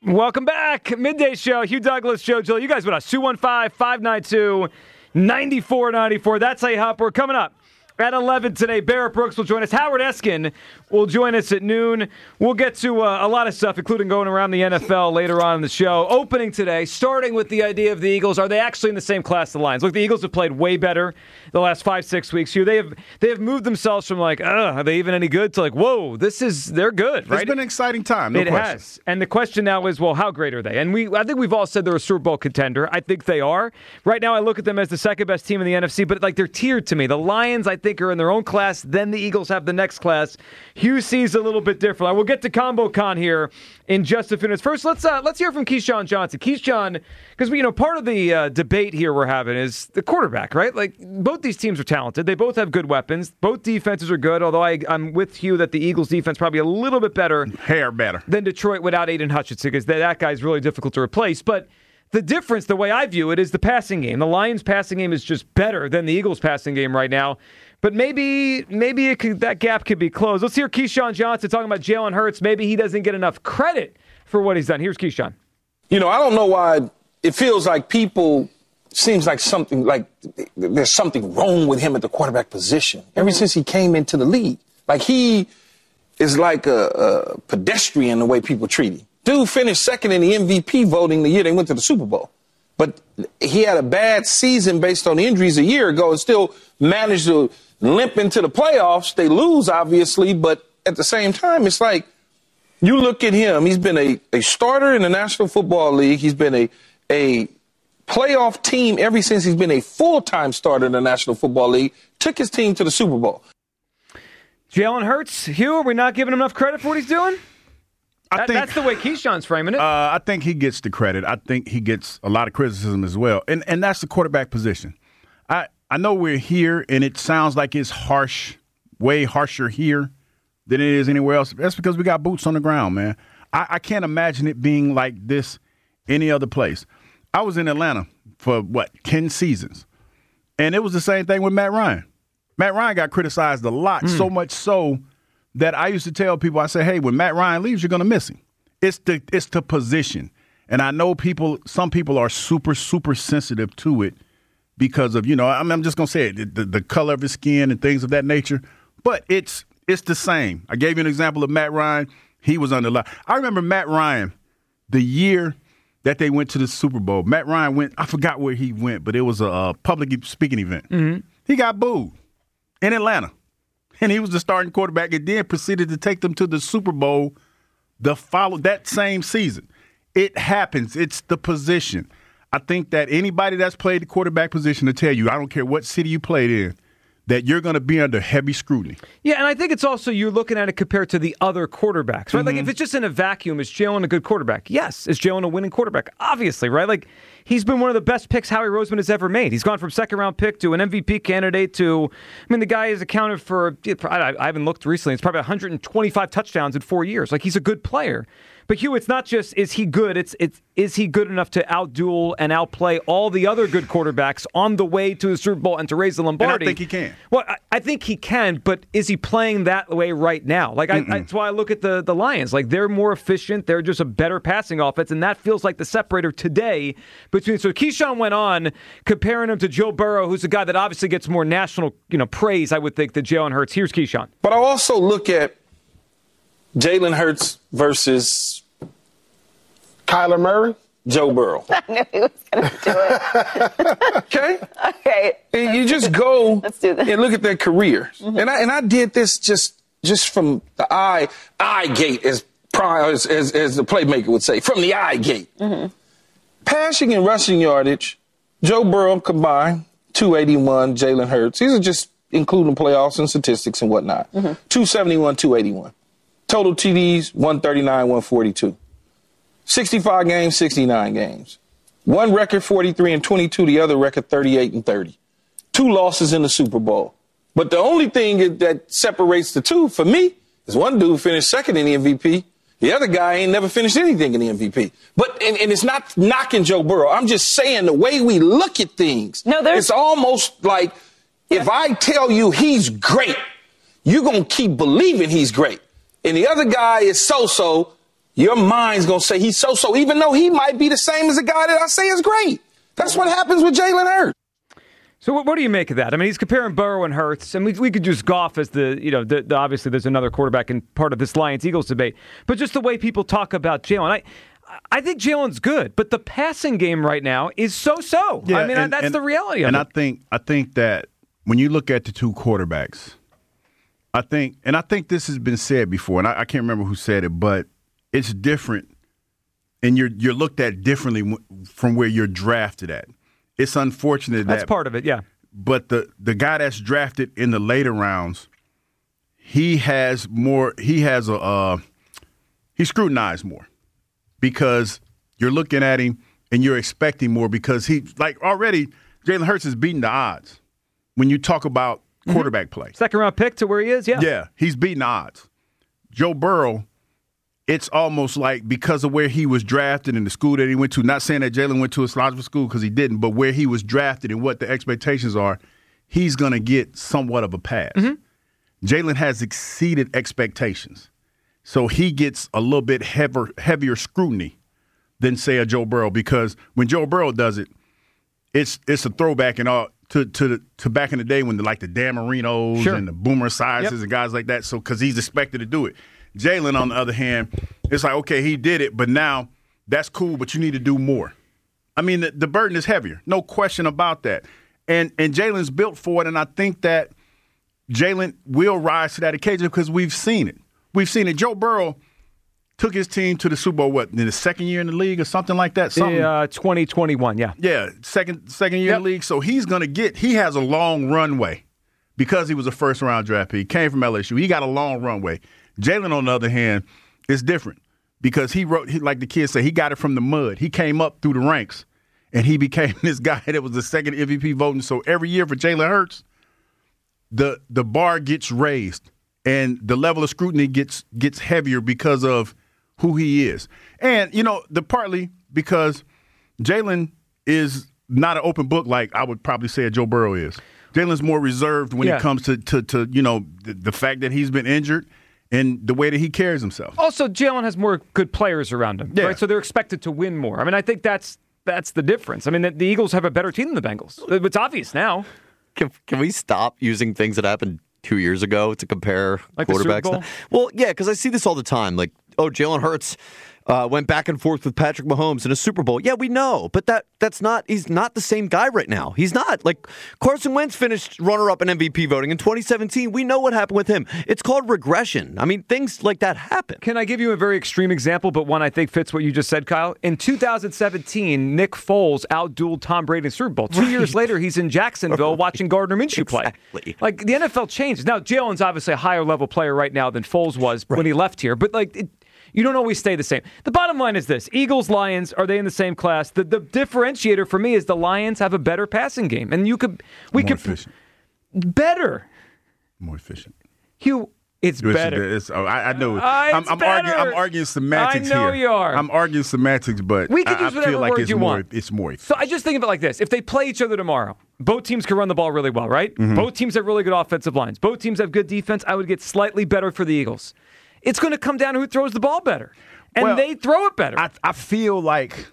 Welcome back. Midday Show. Hugh Douglas, Joe Gill. You guys with us. two one five, five nine two, nine four nine four. That's a hop. We're coming up at eleven today. Barrett Brooks will join us. Howard Eskin will join us at noon. We'll get to uh, a lot of stuff, including going around the N F L later on in the show. Opening today, starting with the idea of the Eagles. Are they actually in the same class as the Lions? Look, the Eagles have played way better the last five, six weeks here. They have they have moved themselves from like, ugh, are they even any good? To like, whoa, this is, they're good, right? It's been an exciting time, no It question. has. And the question now is, well, how great are they? And we, I think we've all said they're a Super Bowl contender. I think they are. Right now, I look at them as the second best team in the N F C, but like they're tiered to me. The Lions, I think, are in their own class. Then the Eagles have the next class. Hugh sees a little bit different. We'll get to Combo Con here in just a few minutes. First, let's uh, let's hear from Keyshawn Johnson. Keyshawn, because you know part of the uh, debate here we're having is the quarterback, right? Like both these teams are talented. They both have good weapons. Both defenses are good. Although I, I'm with Hugh that the Eagles' defense probably a little bit better, hair better than Detroit without Aiden Hutchinson, because that, that guy's really difficult to replace. But the difference, the way I view it, is the passing game. The Lions' passing game is just better than the Eagles' passing game right now. But maybe maybe it could, that gap could be closed. Let's hear Keyshawn Johnson talking about Jalen Hurts. Maybe he doesn't get enough credit for what he's done. Here's Keyshawn. You know, I don't know why it feels like people, seems like something, like there's something wrong with him at the quarterback position. Ever mm-hmm. since he came into the league. Like he is like a, a pedestrian the way people treat him. Dude finished second in the M V P voting the year they went to the Super Bowl. But he had a bad season based on injuries a year ago and still managed to limp into the playoffs. They lose, obviously, but at the same time, it's like you look at him. He's been a, a starter in the National Football League. He's been a, a playoff team ever since he's been a full-time starter in the National Football League, took his team to the Super Bowl. Jalen Hurts, Hugh, are we not giving him enough credit for what he's doing? I that, think, that's the way Keyshawn's framing it. Uh, I think he gets the credit. I think he gets a lot of criticism as well. And and that's the quarterback position. I, I know we're here, and it sounds like it's harsh, way harsher here than it is anywhere else. That's because we got boots on the ground, man. I, I can't imagine it being like this any other place. I was in Atlanta for, what, ten seasons. And it was the same thing with Matt Ryan. Matt Ryan got criticized a lot, mm. so much so that I used to tell people, I say, hey, when Matt Ryan leaves, you're going to miss him. It's the it's the position. And I know people, some people are super, super sensitive to it because of, you know, I'm, I'm just going to say it, the, the color of his skin and things of that nature. But it's it's the same. I gave you an example of Matt Ryan. He was under lock. I remember Matt Ryan, the year that they went to the Super Bowl. Matt Ryan went, I forgot where he went, but it was a, a public speaking event. Mm-hmm. He got booed in Atlanta. And he was the starting quarterback and then proceeded to take them to the Super Bowl the follow that same season. It happens. It's the position. I think that anybody that's played the quarterback position to tell you, I don't care what city you played in, that you're going to be under heavy scrutiny. Yeah, and I think it's also you're looking at it compared to the other quarterbacks, right? Mm-hmm. Like if it's just in a vacuum, is Jalen a good quarterback? Yes. Is Jalen a winning quarterback? Obviously, right? Like he's been one of the best picks Howie Roseman has ever made. He's gone from second round pick to an M V P candidate to, I mean, the guy has accounted for, I, I haven't looked recently, it's probably one hundred twenty-five touchdowns in four years. Like he's a good player. But Hugh, it's not just is he good, it's it's is he good enough to outduel and outplay all the other good quarterbacks on the way to the Super Bowl and to raise the Lombardi? And I think he can. Well, I, I think he can, but is he playing that way right now? Like I, I, that's why I look at the, the Lions. Like they're more efficient, they're just a better passing offense, and that feels like the separator today between. So Keyshawn went on comparing him to Joe Burrow, who's a guy that obviously gets more national, you know, praise, I would think, than Jalen Hurts. Here's Keyshawn. But I also look at Jalen Hurts versus Kyler Murray, Joe Burrow. I knew he was going to do it. Okay? Okay. And you just go Let's do this. and look at their careers. Mm-hmm. And I and I did this just just from the eye eye gate, as as, as, as the playmaker would say, from the eye gate. Mm-hmm. Passing and rushing yardage, Joe Burrow combined, two eighty-one, Jalen Hurts. These are just including playoffs and statistics and whatnot. Mm-hmm. two seventy-one, two eighty-one. Total T Ds, one thirty-nine, one forty-two. sixty-five games, sixty-nine games. One record, forty-three and twenty-two. The other record, thirty-eight and thirty. Two losses in the Super Bowl. But the only thing that separates the two for me is one dude finished second in the M V P. The other guy ain't never finished anything in the M V P. But and, and it's not knocking Joe Burrow. I'm just saying the way we look at things. No, there's... It's almost like if I tell you he's great, you're going to keep believing he's great. And the other guy is so-so. your mind's going to say he's so-so, even though he might be the same as a guy that I say is great. That's what happens with Jalen Hurts. So what, what do you make of that? I mean, he's comparing Burrow and Hurts, and we, we could use Goff as the, you know, the, the, obviously there's another quarterback in part of this Lions-Eagles debate, but just the way people talk about Jalen, I I think Jalen's good, but the passing game right now is so-so. Yeah, I mean, and, that's and, the reality of and it. And I think I think that when you look at the two quarterbacks, I think, and I think this has been said before, and I, I can't remember who said it, but it's different, and you're you're looked at differently from where you're drafted at. It's unfortunate that's that part of it, yeah. But the the guy that's drafted in the later rounds, he has more. He has a uh, he's scrutinized more because you're looking at him and you're expecting more because he like already Jalen Hurts is beating the odds when you talk about quarterback mm-hmm. play. Second round pick to where he is, yeah, yeah, he's beating the odds. Joe Burrow. It's almost like because of where he was drafted and the school that he went to, not saying that Jalen went to a slogier school because he didn't, but where he was drafted and what the expectations are, he's going to get somewhat of a pass. Mm-hmm. Jalen has exceeded expectations. So he gets a little bit heavier, heavier scrutiny than, say, a Joe Burrow because when Joe Burrow does it, it's it's a throwback and all to to to back in the day when the, like the Dan Marinos sure. and the Boomer Esiases yep. and guys like that. So because he's expected to do it. Jalen, on the other hand, it's like, okay, he did it, but now that's cool, but you need to do more. I mean, the, the burden is heavier. No question about that. And and Jalen's built for it, and I think that Jalen will rise to that occasion because we've seen it. We've seen it. Joe Burrow took his team to the Super Bowl, what, in the second year in the league or something like that? Something. Yeah, uh, twenty twenty-one, yeah. Yeah, second second year yep. in the league. So he's going to get – he has a long runway because he was a first-round draft pick. He came from L S U. He got a long runway. Jalen, on the other hand, is different because he wrote, he, like the kids say, he got it from the mud. He came up through the ranks, and he became this guy that was the second M V P voting. So every year for Jalen Hurts, the the bar gets raised, and the level of scrutiny gets gets heavier because of who he is. And, you know, the partly because Jalen is not an open book like I would probably say a Joe Burrow is. Jalen's more reserved when yeah. it comes to, to, to you know, the, the fact that he's been injured and the way that he carries himself. Also, Jalen has more good players around him, yeah. right? So they're expected to win more. I mean, I think that's that's the difference. I mean, the, the Eagles have a better team than the Bengals. It's obvious now. Can, can we stop using things that happened two years ago to compare like quarterbacks? The Super Bowl? Well, yeah, because I see this all the time. Like, oh, Jalen Hurts uh, went back and forth with Patrick Mahomes in a Super Bowl. Yeah, we know, but that that's not. He's not the same guy right now. He's not. Like Carson Wentz finished runner-up in M V P voting in twenty seventeen. We know what happened with him. It's called regression. I mean, things like that happen. Can I give you a very extreme example, but one I think fits what you just said, Kyle? In two thousand seventeen, Nick Foles outdueled Tom Brady in the Super Bowl. Two right. years later, he's in Jacksonville right. watching Gardner Minshew exactly. play. Like the N F L changes now. Jalen's obviously a higher level player right now than Foles was right. when he left here, but like. It, You don't always stay the same. The bottom line is this. Eagles, Lions, are they in the same class? The the differentiator for me is the Lions have a better passing game. And you could we More could efficient. Better. More efficient. Hugh, it's, it's better. It's, oh, I, I know. Uh, I'm, I'm, better. arguing, I'm arguing semantics here. I know here. you are. I'm arguing semantics, but we can I, use I whatever feel like word it's you more, want. it's more efficient. So I just think of it like this. If they play each other tomorrow, both teams can run the ball really well, right? Mm-hmm. Both teams have really good offensive lines. Both teams have good defense. I would get slightly better for the Eagles. It's going to come down to who throws the ball better. And well, they throw it better. I, I feel like,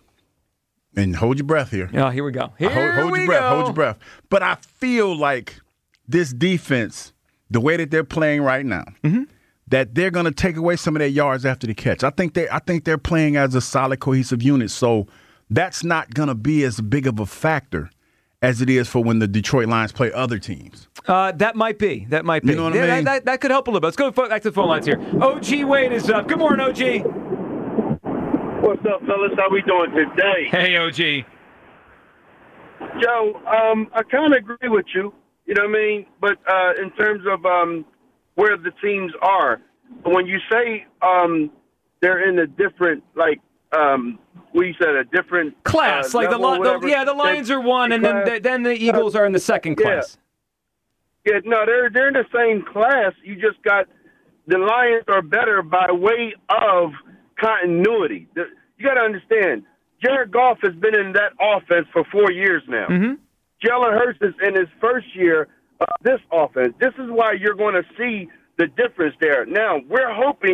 and hold your breath here. Oh, here we go. Here hold, hold we your breath. go. Hold your breath. But I feel like this defense, the way that they're playing right now, mm-hmm. that they're going to take away some of their yards after the catch. I think they, I think they're playing as a solid, cohesive unit. So that's not going to be as big of a factor as it is for when the Detroit Lions play other teams. Uh, that might be. That might be. You know what yeah, I mean? that, that, that could help a little bit. Let's go back to the phone lines here. O G Wade is up. Good morning, O G. What's up, fellas? How we doing today? Hey, O G. Joe, um, I kind of agree with you. You know what I mean? But uh, in terms of um, where the teams are, when you say um, they're in a different, like, um, we said a different class, uh, like the, level, the yeah, the Lions are one, and then the, then the Eagles are in the second class. Yeah. yeah, no, they're they're in the same class. You just got the Lions are better by way of continuity. The, you got to understand, Jared Goff has been in that offense for four years now. Mm-hmm. Jalen Hurts is in his first year of this offense. This is why you're going to see the difference there. Now, we're hoping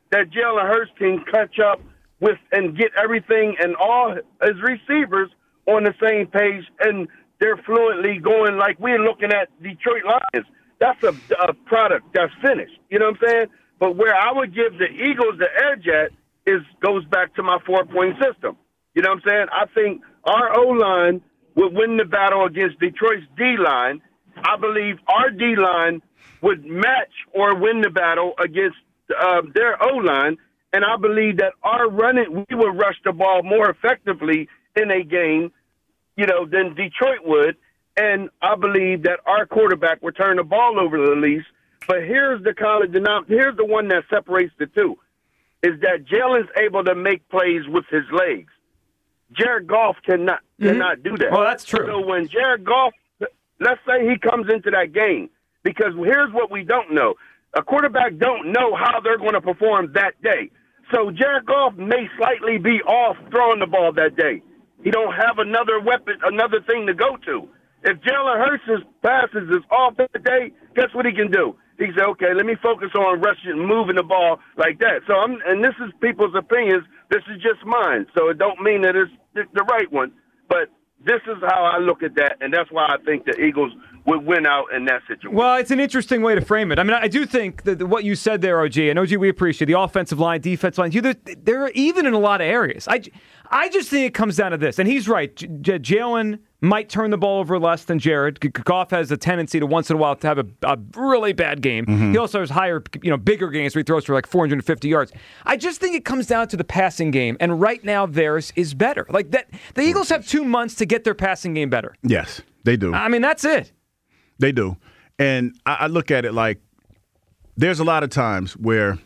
that Jalen Hurts can catch up with and get everything and all his receivers on the same page, and they're fluently going like we're looking at Detroit Lions. That's a, a product that's finished. You know what I'm saying? But where I would give the Eagles the edge at is goes back to my four-point system. You know what I'm saying? I think our O-line would win the battle against Detroit's D-line. I believe our D-line would match or win the battle against uh, their O-line. And I believe that our running, we would rush the ball more effectively in a game, you know, than Detroit would. And I believe that our quarterback would turn the ball over the least. But here's the college denom- here's the one that separates the two, is that Jalen's able to make plays with his legs. Jared Goff cannot mm-hmm. cannot do that. Oh, that's true. So when Jared Goff, let's say he comes into that game, because here's what we don't know. A quarterback don't know how they're going to perform that day. So Jared Goff may slightly be off throwing the ball that day. He don't have another weapon, another thing to go to. If Jalen Hurts' passes is off that day, guess what he can do? He said, okay, let me focus on rushing, moving the ball like that. So I'm, and this is people's opinions. This is just mine. So it don't mean that it's the right one. But this is how I look at that, and that's why I think the Eagles would win out in that situation. Well, it's an interesting way to frame it. I mean, I do think that what you said there, O G, and O G, we appreciate the offensive line, defensive line. They're, they're even in a lot of areas. I, I just think it comes down to this, and he's right. J- J- Jalen might turn the ball over less than Jared. Goff has a tendency to once in a while to have a, a really bad game. Mm-hmm. He also has higher, you know, bigger games where he throws for like four hundred fifty yards. I just think it comes down to the passing game, and right now theirs is better. Like that, the Eagles have two months to get their passing game better. Yes, they do. I mean, that's it. They do. And I, I look at it like there's a lot of times where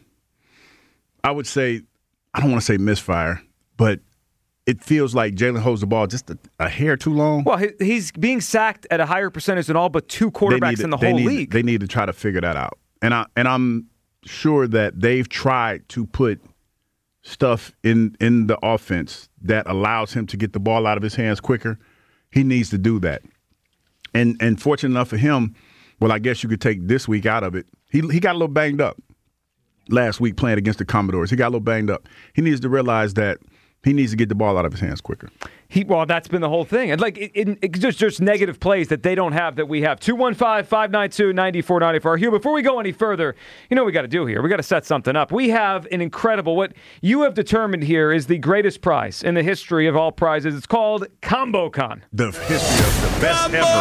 I would say, I don't want to say misfire, but it feels like Jalen holds the ball just a, a hair too long. Well, he, he's being sacked at a higher percentage than all but two quarterbacks to, in the whole need, league. They need to try to figure that out. And, I, and I'm sure that they've tried to put stuff in, in the offense that allows him to get the ball out of his hands quicker. He needs to do that. And and fortunate enough for him, well, I guess you could take this week out of it. He he got a little banged up last week playing against the Commodores. He got a little banged up. He needs to realize that he needs to get the ball out of his hands quicker. He well, that's been the whole thing. And like it, it, it's just just negative plays that they don't have that we have. two one five, five nine two, nine four nine four. Hugh, before we go any further, you know what we got to do here? We got to set something up. We have an incredible, what you have determined here is the greatest prize in the history of all prizes. It's called ComboCon. The history of the best ever.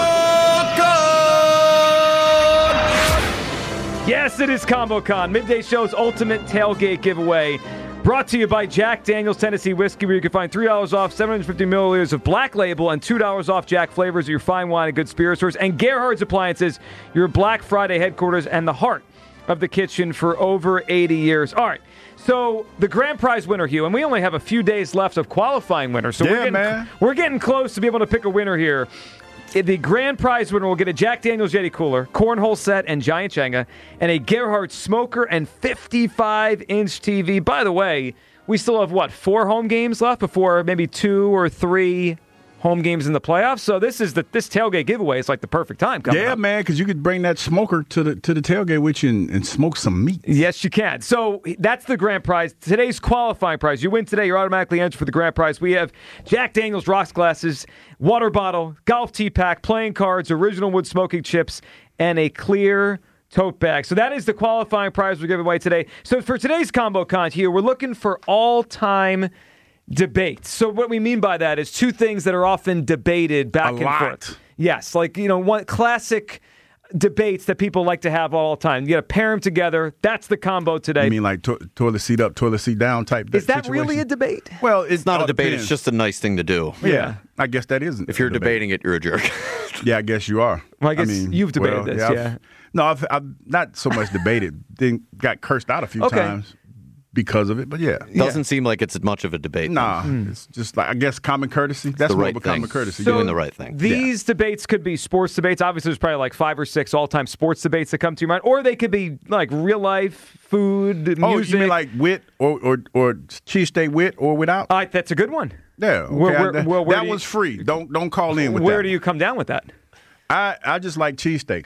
Yes, it is ComboCon, Midday Show's ultimate tailgate giveaway. Brought to you by Jack Daniel's Tennessee Whiskey, where you can find three dollars off seven hundred fifty milliliters of Black Label and two dollars off Jack flavors of your fine wine and good spirit stores. And Gerhard's Appliances, your Black Friday headquarters and the heart of the kitchen for over eighty years. All right, so the grand prize winner, Hugh, and we only have a few days left of qualifying winners. So yeah, we're getting, man. we're getting close to be able to pick a winner here. The grand prize winner will get a Jack Daniel's Yeti cooler, cornhole set, and giant Jenga, and a Gerhardt smoker and fifty-five inch T V. By the way, we still have, what, four home games left before maybe two or three home games in the playoffs? So this is the this tailgate giveaway is like the perfect time coming Yeah, up. man, because you could bring that smoker to the to the tailgate with you and, and smoke some meat. Yes, you can. So that's the grand prize. Today's qualifying prize. You win today, you're automatically entered for the grand prize. We have Jack Daniel's rocks glasses, water bottle, golf tee pack, playing cards, original wood smoking chips, and a clear tote bag. So that is the qualifying prize we're giving away today. So for today's combo con here, we're looking for all-time debates. So what we mean by that is two things that are often debated back A and lot. forth. Yes, like, you know, one classic debates that people like to have all the time. You got to pair them together. That's the combo today. You mean like to- toilet seat up, toilet seat down type Is that situation? really a debate? Well, It's not all a debate. depends. It's just a nice thing to do. Yeah, Yeah. I guess that isn't. If you're a debate. debating it, you're a jerk. Yeah, I guess you are. Well, I guess you've debated well, this, I've- yeah. No, I've, I've not so much debated. Then got cursed out a few Okay. times because of it. But yeah, Doesn't seem like it's much of a debate. nah, it's just like I guess common courtesy. That's the more right of a common thing. courtesy. So- yeah. Doing the right thing. These debates could be sports debates. Obviously, there's probably like five or six all-time sports debates that come to your mind. Or they could be like real life, food, music. Oh, you mean like wit or or, or cheesesteak with or without? Uh, that's a good one. Yeah, okay. Where- I- where- that well, where that do you- was free. Don't don't call in with Where that. do you come down with that? I I just like cheesesteaks.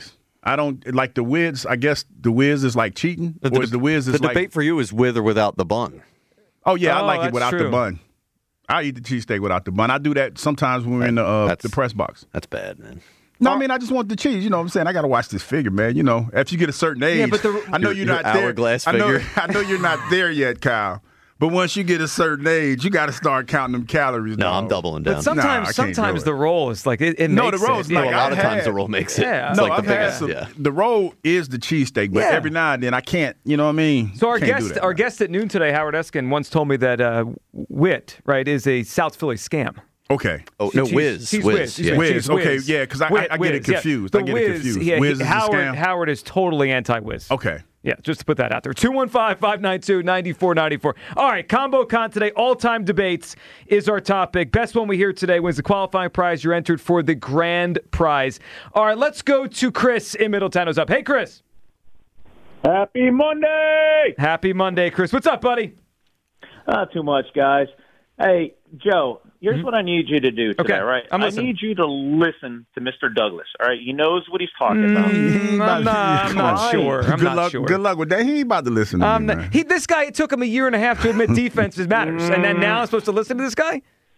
I don't like the Wiz. I guess the Wiz is like cheating. The, or is the Wiz is the like, debate for you is with or without the bun. Oh yeah, Oh, I like that's it without true. the bun. I eat the cheesesteak without the bun. I do that sometimes when we're in the uh, the press box. That's bad, man. No, I mean I just want the cheese. You know what I'm saying? I got to watch this figure, man. You know, after you get a certain age, Yeah, but the- I know Your- you're your not there. hourglass I know, figure. I know you're not there yet, Kyle. But once you get a certain age, you got to start counting them calories. No, dog. I'm doubling down. But sometimes, Nah, I can't sometimes do it. the roll is like it, it No, makes the roll's it. like, a lot of I've times had- the roll makes it. Yeah. It's no, like I've the had biggest. some. Yeah. The roll is the cheesesteak, but Yeah. every now and then I can't. You know what I mean? So our Can't do guest, that, our man. guest at noon today, Howard Eskin, once told me that uh, Wit, right, is a South Philly scam. Okay. Oh no, She's- Wiz. she's Wiz. Wiz. She's Yeah. Wiz. Wiz, okay, yeah, 'cause I- I- Wit, I get it Wiz, yeah. confused. The I get it Wiz, confused. Yeah, Wiz is a Howard, scam? Howard is totally anti-Wiz. Okay. Yeah, just to put that out there. two one five, five nine two, nine four nine four. All right, Combo Con today, all-time debates is our topic. Best one we hear today wins the qualifying prize. You're entered for the grand prize. All right, let's go to Chris in Middletown. Who's up? Hey, Chris. Happy Monday! Happy Monday, Chris. What's up, buddy? Not too much, guys. Hey, Joe, here's what I need you to do today, Okay, right? I'm I listening. need you to listen to Mister Douglas, all right? He knows what he's talking about. Mm, I'm not, I'm not sure. I'm good not luck. sure. Good luck with that. He ain't about to listen to Um, me, man. he, this guy, it took him a year and a half to admit defense matters, and then now I'm supposed to listen to this guy?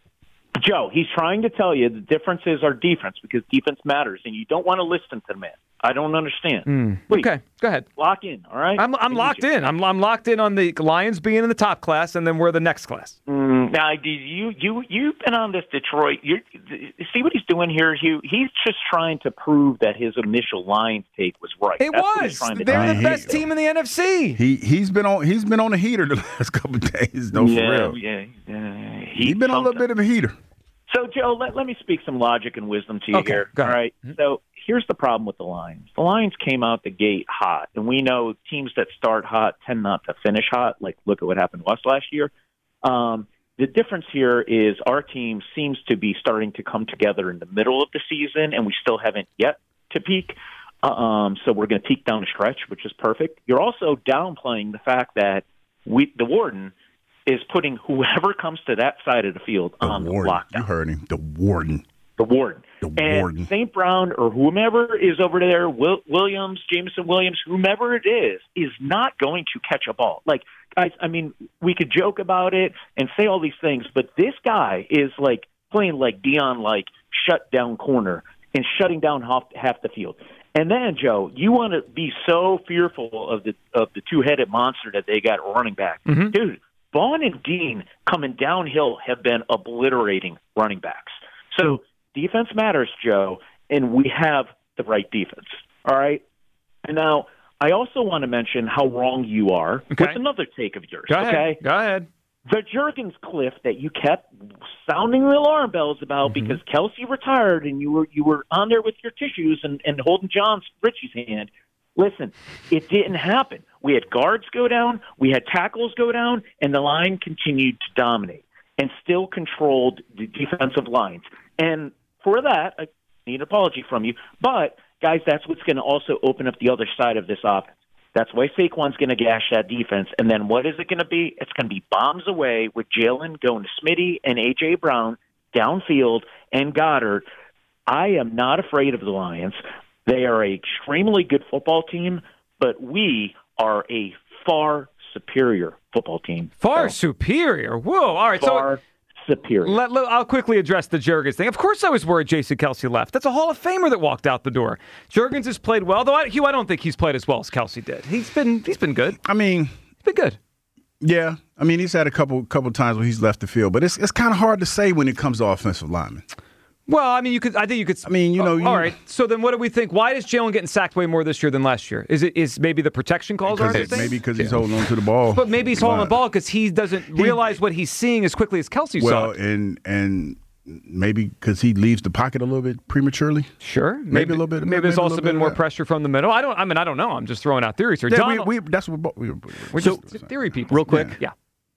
Joe, he's trying to tell you the differences are defense because defense matters, and you don't want to listen to the man. I don't understand. Mm. Please, Okay, go ahead. lock in, all right? I'm, I'm locked in. I'm, I'm locked in on the Lions being in the top class, and then we're the next class. Mm, now, do you you you've been on this Detroit. You see what he's doing here, Hugh? He's just trying to prove that his initial Lions take was right. It That's what he's was. trying to They're do. the he- best team in the N F C. He he's been on he's been on a heater the last couple of days. No, yeah, for real. yeah, yeah. He's been on a little bit of a heater. So, Joe, let, let me speak some logic and wisdom to you Okay, here. go All ahead. right. So here's the problem with the Lions. The Lions came out the gate hot, and we know teams that start hot tend not to finish hot. Like, look at what happened to us last year. Um, the difference here is our team seems to be starting to come together in the middle of the season, and we still haven't yet to peak. Um, so we're going to peak down the stretch, which is perfect. You're also downplaying the fact that we, the Warden, is putting whoever comes to that side of the field The on warden. lockdown. You heard him. The warden. The Warden. The and warden. Saint Brown or whomever is over there, Will, Williams, Jameson Williams, whomever it is, is not going to catch a ball. Like, guys, I mean, we could joke about it and say all these things, but this guy is like playing like Dion, like shut down corner and shutting down half, half the field. And then, Joe, you want to be so fearful of the of the two headed monster that they got running back, Mhm. dude. Vaughn and Dean coming downhill have been obliterating running backs. So defense matters, Joe, and we have the right defense. All right. And now I also want to mention how wrong you are. Okay. What's another take of yours? Go ahead. Okay. Go ahead. The Jurgens cliff that you kept sounding the alarm bells about Mm-hmm. because Kelsey retired and you were you were on there with your tissues and, and holding John Ritchie's hand. Listen, it didn't happen. We had guards go down, we had tackles go down, and the line continued to dominate and still controlled the defensive lines. And for that, I need an apology from you. But, guys, that's what's going to also open up the other side of this offense. That's why Saquon's going to gash that defense. And then what is it going to be? It's going to be bombs away with Jalen going to Smitty and A J. Brown downfield and Goddard. I am not afraid of the Lions. They are an extremely good football team, but we are a far superior football team. Far So, superior. Whoa. All right. far so superior. let, let- I'll quickly address the Jurgens thing. Of course I was worried Jason Kelsey left. That's a Hall of Famer that walked out the door. Jurgens has played well, though, I, Hugh, I don't think he's played as well as Kelsey did. He's been he's been good. I mean, He's been good. yeah. I mean, he's had a couple couple times where he's left the field, but it's it's kind of hard to say when it comes to offensive linemen. Well, I mean, you could. I think you could. I mean, you know, Oh, you- all right. So then, what do we think? Why is Jalen getting sacked way more this year than last year? Is it is maybe the protection calls aren't the Because same? maybe because he's holding on to the ball. But maybe he's holding the But- ball because he doesn't realize what he's seeing as quickly as Kelsey saw. Well, it. and and maybe because he leaves the pocket a little bit prematurely. Sure, maybe, a little bit. Maybe, there's a also little been bit more of that. pressure from the middle. I don't. I mean, I don't know. I'm just throwing out theories here. Yeah, Donald, we, we, that's what we, we, we're So- just theory people. Real quick, Yeah.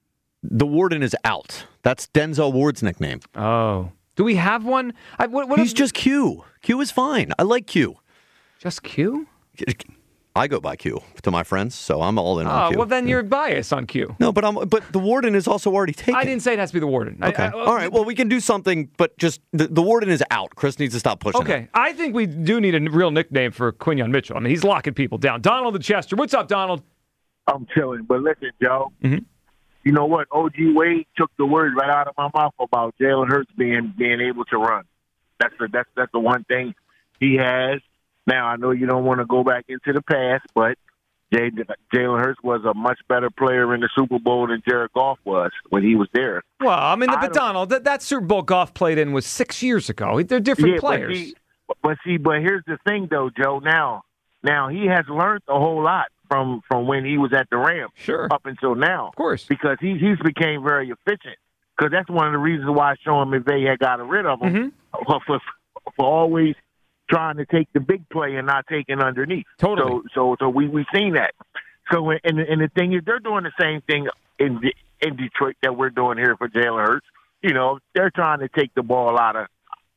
the Warden is out. That's Denzel Ward's nickname. Oh, do we have one? I, what, what He's just Q. Q is fine. I like Q. just Q. I go by Q to my friends, so I'm all in on Oh, Q. well, then you're biased on Q. No, but I'm. But the warden is also already taken. I didn't say it has to be the warden. Okay. I, I, all right. Well, we can do something, but just the, the warden is out. Chris needs to stop pushing. Okay. It. I think we do need a real nickname for Quinyon Mitchell. I mean, he's locking people down. Donald the Chester. What's up, Donald? I'm chilling. But listen, Joe, mm-hmm. you know what? O G Wade took the words right out of my mouth about Jalen Hurts being being able to run. That's the that's that's the one thing he has. Now I know you don't want to go back into the past, but Jay, Jalen Hurts was a much better player in the Super Bowl than Jared Goff was when he was there. Well, I mean, I but Donald, that, that Super Bowl Goff played in was six years ago. They're different yeah, players. But see, but see, but here's the thing, though, Joe. Now, now he has learned a whole lot from from when he was at the Rams, sure, up until now, of course, because he he's became very efficient. Because that's one of the reasons why Sean McVay had got rid of him mm-hmm. for, for for always trying to take the big play and not taking underneath. Totally. So so so we we seen that. So and and the thing is, they're doing the same thing in in Detroit that we're doing here for Jalen Hurts. You know, they're trying to take the ball out of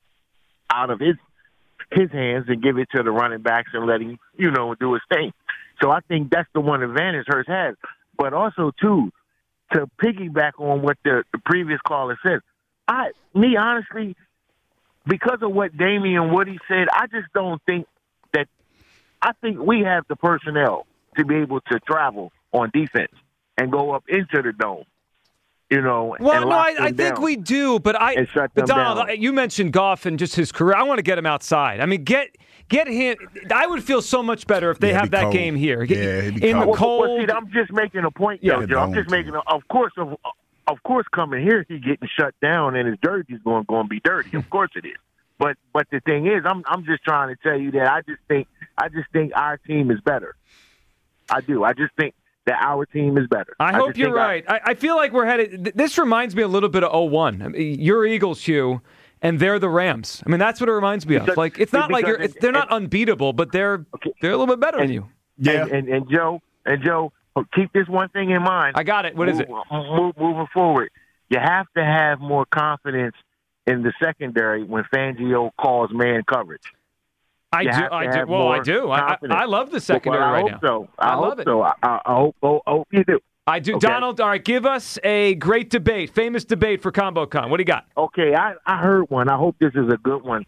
out of his his hands and give it to the running backs and let him, you know, do his thing. So I think that's the one advantage Hurts has. But also too, to piggyback on what the, the previous caller said, I me honestly, because of what Damian Woody said, I just don't think that I think we have the personnel to be able to travel on defense and go up into the dome. You know, well, and no, lock I, them I think down we do, but I, and shut but them Donald, down. you mentioned Goff and just his career. I want to get him outside. I mean, get get him. I would feel so much better if they Yeah, have it'd be that cold. game here. Yeah, it'd be in cold. the cold. Well, well, see, I'm just making a point, Yeah, though, Joe. I'm just making, a, of course, of, of course, coming here, he's getting shut down, and his jersey's going going to be dirty. Of course, it is. But but the thing is, I'm I'm just trying to tell you that I just think I just think our team is better. I do. I just think that our team is better. I hope just you're think our- right. I, I feel like we're headed. th- This reminds me a little bit of oh one. I mean, you're Eagles, Hugh, and they're the Rams. I mean, that's what it reminds me of. Because- Like, it's not like because you're. It's, it- they're not unbeatable, but they're they're a little bit better than you. And, and, and Joe, and Joe, keep this one thing in mind. I got it. What is it? Move- move- moving forward, you have to have more confidence in the secondary when Fangio calls man coverage. I You do. have to I do. have Well, I more do. I, I, confidence. I love the secondary Well, I right hope now. So. I, I love hope it. so. I, I hope. I hope you do. I do. Okay. Donald, all right, give us a great debate, famous debate for ComboCon. What do you got? Okay, I, I heard one. I hope this is a good one.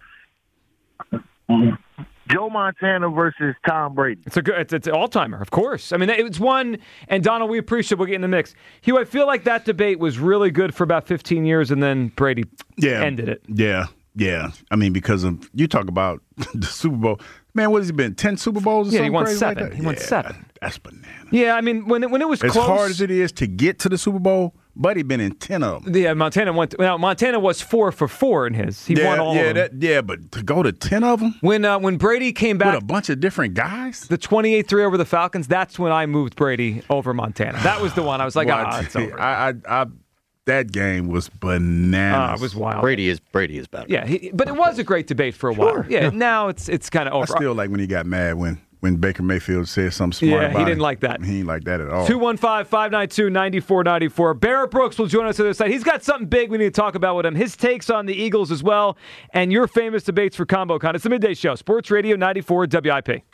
Joe Montana versus Tom Brady. It's a good. It's, it's an all-timer, of course. I mean, it's one. And Donald, we appreciate we'll get in the mix. Hugh, I feel like that debate was really good for about fifteen years, and then Brady Yeah. ended it. Yeah, yeah. I mean, because of you talk about the Super Bowl. Man, what has he been? Ten Super Bowls? Or Yeah, he something won crazy seven. Like that? He won Yeah, seven. That's bananas. Yeah, I mean, when it, when it was As close, hard as it is to get to the Super Bowl, Buddy been in ten of them. Yeah, Montana went. Now Montana was four for four in his. He yeah, won all yeah, of them. that, yeah, but to go to ten of them When uh, when Brady came back with a bunch of different guys. the twenty-eight three over the Falcons, that's when I moved Brady over Montana. That was the one I was like, Well, ah, I- it's over. I, I, I, that game was bananas. Ah, it was wild. Brady is Brady is better. Yeah, he, but it was a great debate for a while. Yeah, now it's it's kind of I over. still like when he got mad when, when Baker Mayfield said something smart Yeah, about he didn't him. like that. He ain't like that at all. two one five, five nine two, nine four nine four. Barrett Brooks will join us on the other side. He's got something big we need to talk about with him. His takes on the Eagles as well, and your famous debates for ComboCon. It's the Midday Show, Sports Radio ninety-four W I P.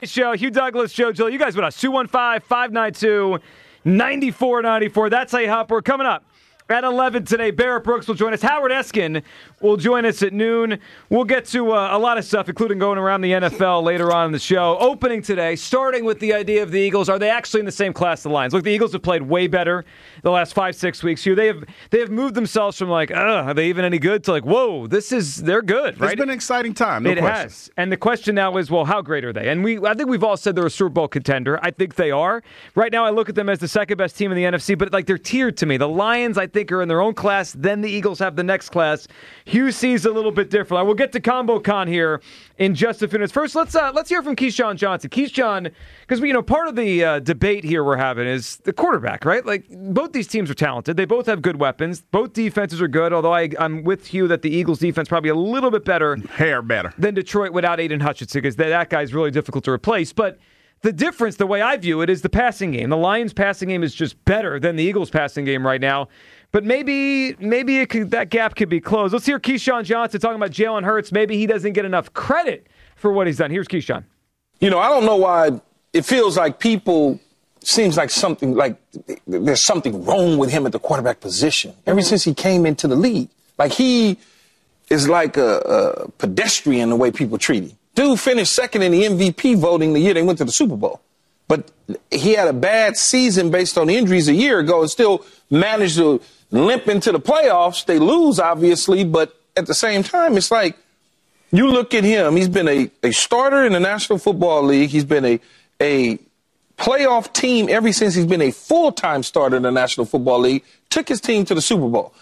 Show, Hugh Douglas, Joe Gill. You guys with us. two one five, five nine two, nine four nine four. That's a hop. We're coming up at eleven today. Barrett Brooks will join us. Howard Eskin will join us at noon. We'll get to uh, a lot of stuff, including going around the N F L later on in the show. Opening today, starting with the idea of the Eagles. Are they actually in the same class as the Lions? Look, the Eagles have played way better the last five, six weeks here. They have they have moved themselves from like, ugh, are they even any good? To like, whoa, this is, they're good, right? It's been an exciting time, no It question. has. And the question now is, well, how great are they? And we, I think we've all said they're a Super Bowl contender. I think they are. Right now, I look at them as the second best team in the N F C, but like they're tiered to me. The Lions, I think, are in their own class. Then the Eagles have the next class. Hugh sees a little bit different. I will get to Combo Con here in just a few minutes. First, let's uh, let's hear from Keyshawn Johnson. Keyshawn, because you know part of the uh, debate here we're having is the quarterback, right? Like both these teams are talented. They both have good weapons. Both defenses are good. Although I, I'm with Hugh that the Eagles' defense probably a little bit better, hair better than Detroit without Aiden Hutchinson, because that, that guy's really difficult to replace. But the difference, the way I view it, is the passing game. The Lions' passing game is just better than the Eagles' passing game right now. But maybe maybe it could, that gap could be closed. Let's hear Keyshawn Johnson talking about Jalen Hurts. Maybe he doesn't get enough credit for what he's done. Here's Keyshawn. You know, I don't know why it feels like people, seems like something, like there's something wrong with him at the quarterback position. Ever since he came into the league. Like he is like a, a pedestrian the way people treat him. Dude finished second in the M V P voting the year they went to the Super Bowl. But he had a bad season based on injuries a year ago and still managed to limp into the playoffs. They lose, obviously, but at the same time, it's like you look at him. He's been a, a starter in the National Football League. He's been a, a playoff team ever since he's been a full-time starter in the National Football League, took his team to the Super Bowl.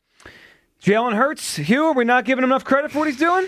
Jalen Hurts, Hugh, are we not giving him enough credit for what he's doing?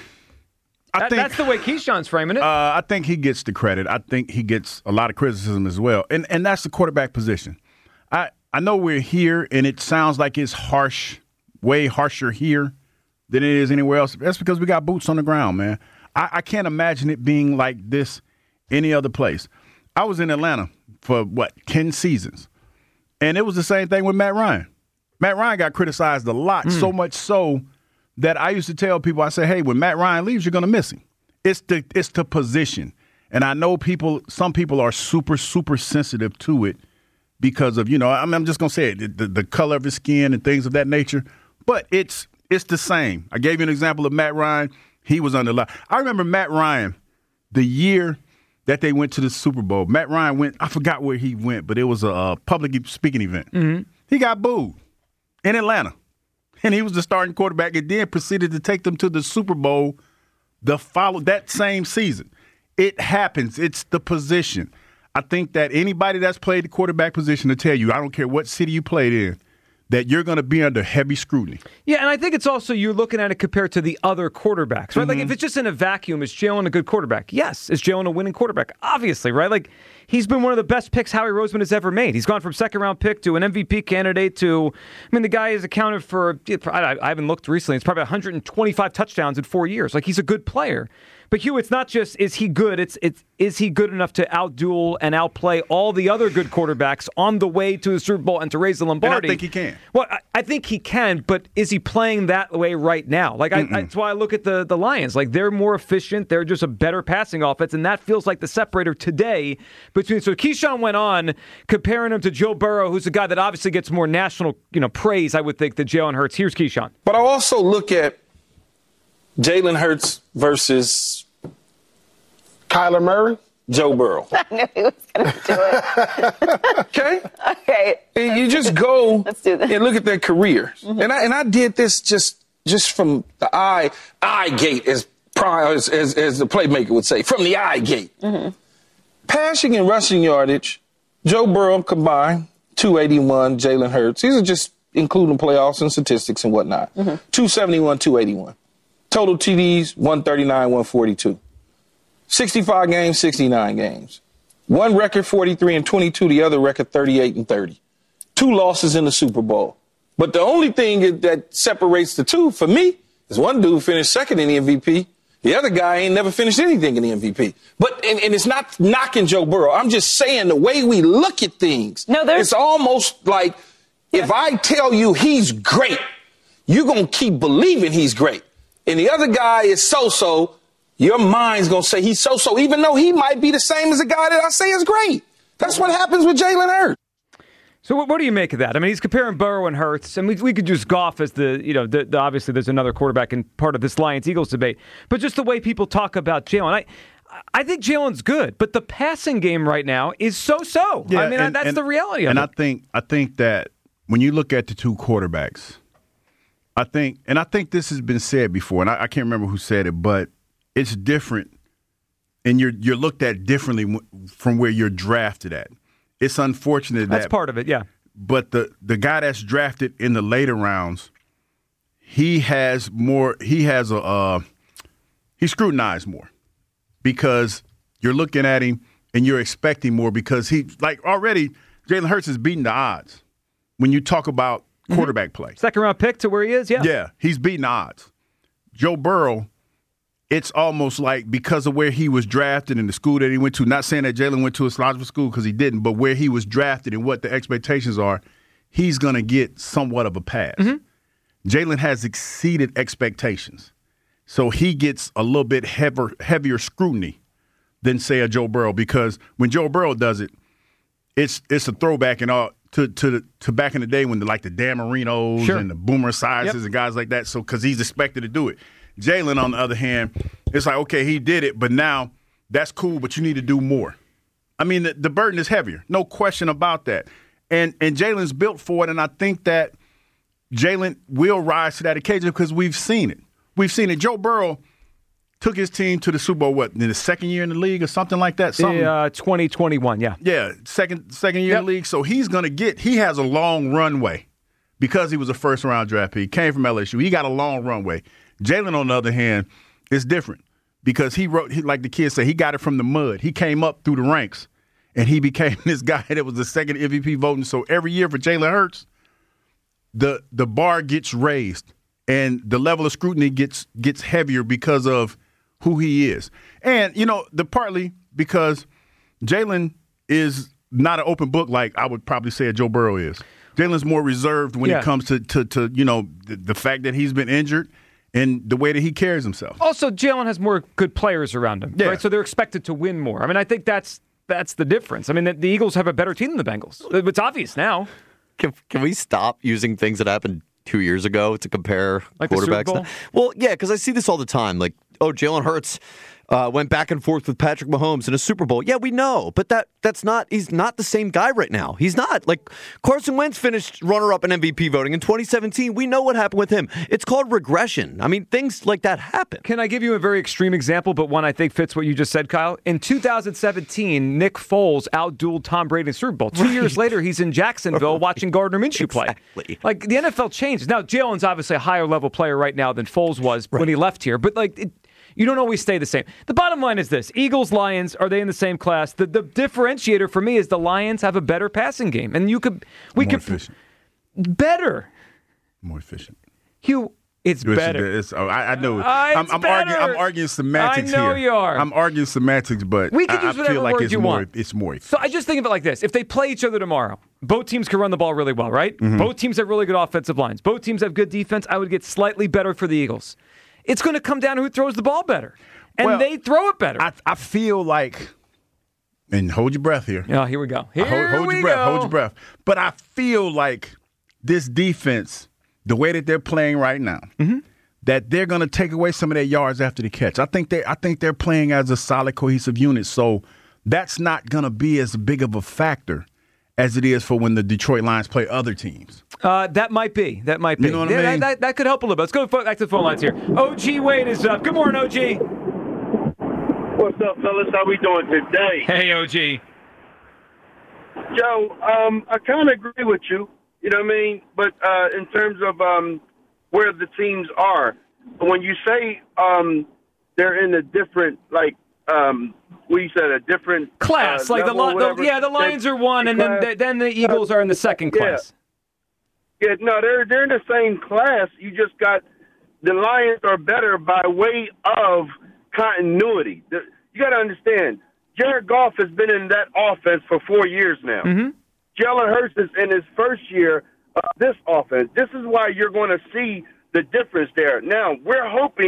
I that, think, that's the way Keyshawn's framing it. Uh, I think he gets the credit. I think he gets a lot of criticism as well. And and that's the quarterback position. I, I know we're here, and it sounds like it's harsh, way harsher here than it is anywhere else. That's because we got boots on the ground, man. I, I can't imagine it being like this any other place. I was in Atlanta for, what, ten seasons. And it was the same thing with Matt Ryan. Matt Ryan got criticized a lot, mm. so much so that I used to tell people, I say, hey, when Matt Ryan leaves, you're going to miss him. It's the it's the position. And I know people, some people are super, super sensitive to it because of, you know, I mean, I'm just going to say it, the, the color of his skin and things of that nature. But it's it's the same. I gave you an example of Matt Ryan. He was under lock. I remember Matt Ryan, the year that they went to the Super Bowl. Matt Ryan went, I forgot where he went, but it was a, a public speaking event. Mm-hmm. He got booed in Atlanta. And he was the starting quarterback and then proceeded to take them to the Super Bowl the follow that same season. It happens. It's the position. I think that anybody that's played the quarterback position to tell you, I don't care what city you played in, that you're going to be under heavy scrutiny. Yeah, and I think it's also you're looking at it compared to the other quarterbacks, right? Mm-hmm. Like if it's just in a vacuum, is Jalen a good quarterback? Yes. Is Jalen a winning quarterback? Obviously, right? Like he's been one of the best picks Howie Roseman has ever made. He's gone from second round pick to an M V P candidate to, I mean, the guy has accounted for, I, I haven't looked recently, it's probably one hundred twenty-five touchdowns in four years. Like he's a good player. But Hugh, it's not just is he good, it's it's is he good enough to outduel and outplay all the other good quarterbacks on the way to the Super Bowl and to raise the Lombardi? And I think he can. Well, I, I think he can, but is he playing that way right now? Like I, I, that's why I look at the, the Lions. Like they're more efficient, they're just a better passing offense, and that feels like the separator today between. So Keyshawn went on comparing him to Joe Burrow, who's a guy that obviously gets more national, you know, praise, I would think, than Jalen Hurts. Here's Keyshawn. But I also look at Jalen Hurts versus Kyler Murray, Joe Burrow. I knew he was going to do it. Okay? Okay. And you just go Let's do this. and look at their careers. Mm-hmm. And I and I did this just just from the eye eye gate, as as, as, as the playmaker would say, from the eye gate. Mm-hmm. Passing and rushing yardage, Joe Burrow combined, two eighty-one, Jalen Hurts. These are just including playoffs and statistics and whatnot. Mm-hmm. two seventy-one, two eighty-one. Total T Ds, one thirty-nine, one forty-two. sixty-five games, sixty-nine games. One record, forty-three and twenty-two. The other record, thirty-eight and thirty. Two losses in the Super Bowl. But the only thing that separates the two for me is one dude finished second in the M V P. The other guy ain't never finished anything in the M V P. But and, and it's not knocking Joe Burrow. I'm just saying the way we look at things. No, there's... It's almost like if I tell you he's great, you're going to keep believing he's great. And the other guy is so-so. your mind's going to say he's so-so, even though he might be the same as a guy that I say is great. That's what happens with Jalen Hurts. So what, what do you make of that? I mean, he's comparing Burrow and Hurts, and we, we could use Goff as the, you know, the, the, obviously there's another quarterback in part of this Lions-Eagles debate, but just the way people talk about Jalen, I I think Jalen's good, but the passing game right now is so-so. Yeah, I mean, and, that's and, the reality of and it. And I think I think that when you look at the two quarterbacks, I think, and I think this has been said before, and I, I can't remember who said it, but it's different, and you're you're looked at differently from where you're drafted at. It's unfortunate That's that part of it, yeah. But the the guy that's drafted in the later rounds, he has more. He has a uh, he's scrutinized more because you're looking at him and you're expecting more because he like already Jalen Hurts is beating the odds when you talk about quarterback mm-hmm. play. Second round pick to where he is, yeah. Yeah, he's beating the odds. Joe Burrow, it's almost like because of where he was drafted and the school that he went to, not saying that Jalen went to a slogier school because he didn't, but where he was drafted and what the expectations are, he's going to get somewhat of a pass. Mm-hmm. Jalen has exceeded expectations. So he gets a little bit heavier, heavier scrutiny than, say, a Joe Burrow because when Joe Burrow does it, it's it's a throwback and all to to to back in the day when the, like the Dan Marinos sure. and the Boomer Esiases yep. and guys like that. So because he's expected to do it. Jalen, on the other hand, it's like, okay, he did it, but now that's cool, but you need to do more. I mean, the, the burden is heavier. No question about that. And and Jalen's built for it, and I think that Jalen will rise to that occasion because we've seen it. We've seen it. Joe Burrow took his team to the Super Bowl, what, in the second year in the league or something like that? Something. Uh, twenty twenty-one, yeah. Yeah, second second year yep. in the league. So he's going to get – he has a long runway because he was a first-round draft pick. He came from L S U. He got a long runway. Jalen, on the other hand, is different because he wrote, he, like the kids say, he got it from the mud. He came up through the ranks, and he became this guy that was the second M V P voting. So every year for Jalen Hurts, the the bar gets raised, and the level of scrutiny gets gets heavier because of who he is. And, you know, the partly because Jalen is not an open book like I would probably say a Joe Burrow is. Jalen's more reserved when yeah. it comes to, to, to you know, the, the fact that he's been injured and the way that he carries himself. Also, Jalen has more good players around him, yeah. right? So they're expected to win more. I mean, I think that's that's the difference. I mean, the, the Eagles have a better team than the Bengals. It's obvious now. Can, can we stop using things that happened two years ago to compare like quarterbacks? The Super Bowl? Well, yeah, because I see this all the time. Like, oh, Jalen Hurts uh, went back and forth with Patrick Mahomes in a Super Bowl. Yeah, we know, but that that's not. He's not the same guy right now. He's not. Like Carson Wentz finished runner-up in M V P voting in twenty seventeen. We know what happened with him. It's called regression. I mean, things like that happen. Can I give you a very extreme example, but one I think fits what you just said, Kyle? In two thousand seventeen, Nick Foles outdueled Tom Brady in the Super Bowl. Two right. years later, he's in Jacksonville right. watching Gardner Minshew exactly. play. Like the N F L changed. Now Jalen's obviously a higher level player right now than Foles was right. when he left here, but like. It, You don't always stay the same. The bottom line is this. Eagles, Lions, are they in the same class? The the differentiator for me is the Lions have a better passing game. And you could we More could efficient. Better. More efficient. Hugh, it's, it's better. It's, oh, I, I know. Uh, I'm, it's I'm, better. arguing, I'm arguing semantics here. I know here. you are. I'm arguing semantics, but we can I, use I whatever feel like word it's you more, want. it's more efficient. So I just think of it like this. If they play each other tomorrow, both teams can run the ball really well, right? Mm-hmm. Both teams have really good offensive lines. Both teams have good defense. I would get slightly better for the Eagles. It's going to come down to who throws the ball better. And well, they throw it better. I, I feel like, and hold your breath here. Oh, here we go. Here hold, hold we your breath. go. Hold your breath. But I feel like this defense, the way that they're playing right now, mm-hmm. that they're going to take away some of their yards after the catch. I think they, I think they're playing as a solid, cohesive unit. So that's not going to be as big of a factor as it is for when the Detroit Lions play other teams. Uh, that might be. That might be. You know what yeah, I mean? that, that, that could help a little bit. Let's go back to the phone lines here. O G Wade is up. Good morning, O G. What's up, fellas? How we doing today? Hey, O G. Joe, um, I kind of agree with you. You know what I mean? But uh, in terms of um, where the teams are, when you say um, they're in a different, like, um, we said a different class, uh, like the, level, the yeah, the Lions are one, and then the, then the Eagles are in the second class. Yeah. yeah, no, they're they're in the same class. You just got the Lions are better by way of continuity. The, you got to understand, Jared Goff has been in that offense for four years now. Mm-hmm. Jalen Hurts is in his first year of this offense. This is why you're going to see the difference there. Now, we're hoping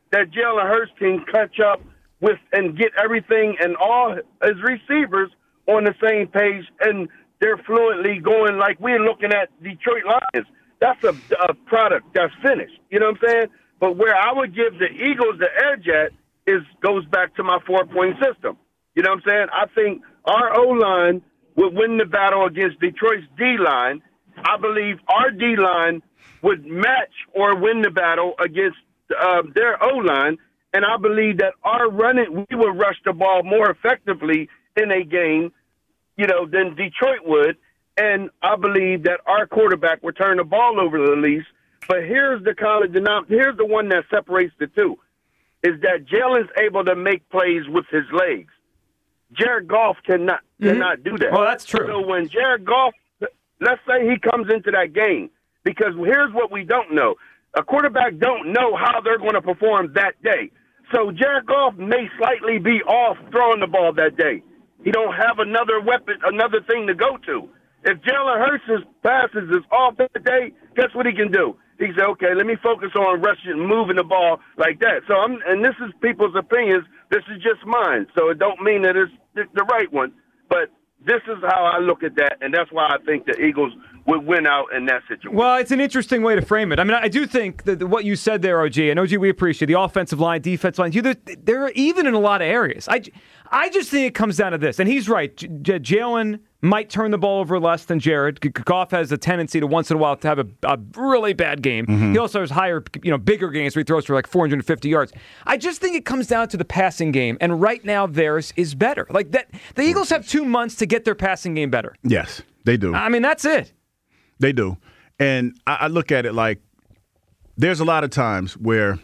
that Jalen Hurts can catch up with and get everything and all his receivers on the same page, and they're fluently going like we're looking at Detroit Lions. That's a, a product that's finished. You know what I'm saying? But where I would give the Eagles the edge at is goes back to my four-point system. You know what I'm saying? I think our O-line would win the battle against Detroit's D-line. I believe our D-line would match or win the battle against uh, their O-line. And I believe that our running, we will rush the ball more effectively in a game, you know, than Detroit would. And I believe that our quarterback will turn the ball over the least. But here's the kind of denom- here's the one that separates the two, is that Jalen's able to make plays with his legs. Jared Goff cannot mm-hmm. cannot do that. Well, that's true. So when Jared Goff, let's say he comes into that game, because here's what we don't know. A quarterback don't know how they're going to perform that day. So Jared Goff may slightly be off throwing the ball that day. He don't have another weapon, another thing to go to. If Jalen Hurts' passes is off that day, guess what he can do? He said, okay, let me focus on rushing, moving the ball like that. So I'm, and this is people's opinions. This is just mine. So it don't mean that it's the right one. But this is how I look at that, and that's why I think the Eagles would win out in that situation. Well, it's an interesting way to frame it. I mean, I do think that what you said there, O G, and O G, we appreciate the offensive line, defensive line. They're, they're even in a lot of areas. I, I just think it comes down to this, and he's right. J- J- Jalen might turn the ball over less than Jared. Goff has a tendency to once in a while to have a, a really bad game. Mm-hmm. He also has higher, you know, bigger games where he throws for like four hundred fifty yards. I just think it comes down to the passing game, and right now theirs is better. Like that, the Eagles have two months to get their passing game better. Yes, they do. I mean, that's it. They do. And I, I look at it like there's a lot of times where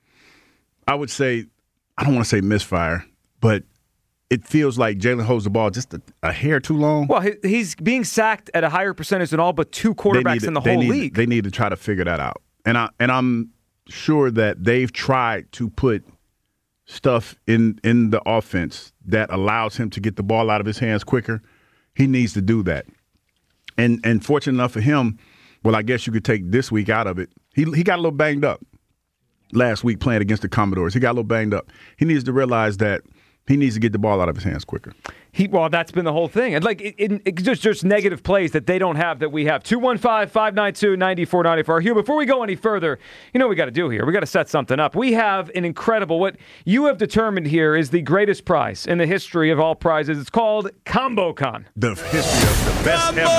I would say, I don't want to say misfire, but it feels like Jalen holds the ball just a, a hair too long. Well, he, he's being sacked at a higher percentage than all but two quarterbacks to, in the whole need, league. They need to try to figure that out. And, I, and I'm sure that they've tried to put stuff in, in the offense that allows him to get the ball out of his hands quicker. He needs to do that. And and fortunate enough for him, well, I guess you could take this week out of it. He he got a little banged up last week playing against the Commodores. He got a little banged up. He needs to realize that he needs to get the ball out of his hands quicker. He well, that's been the whole thing. And like it, it, it's just just negative plays that they don't have that we have. two one five, five nine two, nine four nine four. Hugh, before we go any further, you know what we got to do here? We got to set something up. We have an incredible, what you have determined here is the greatest prize in the history of all prizes. It's called ComboCon. The history of the best ever.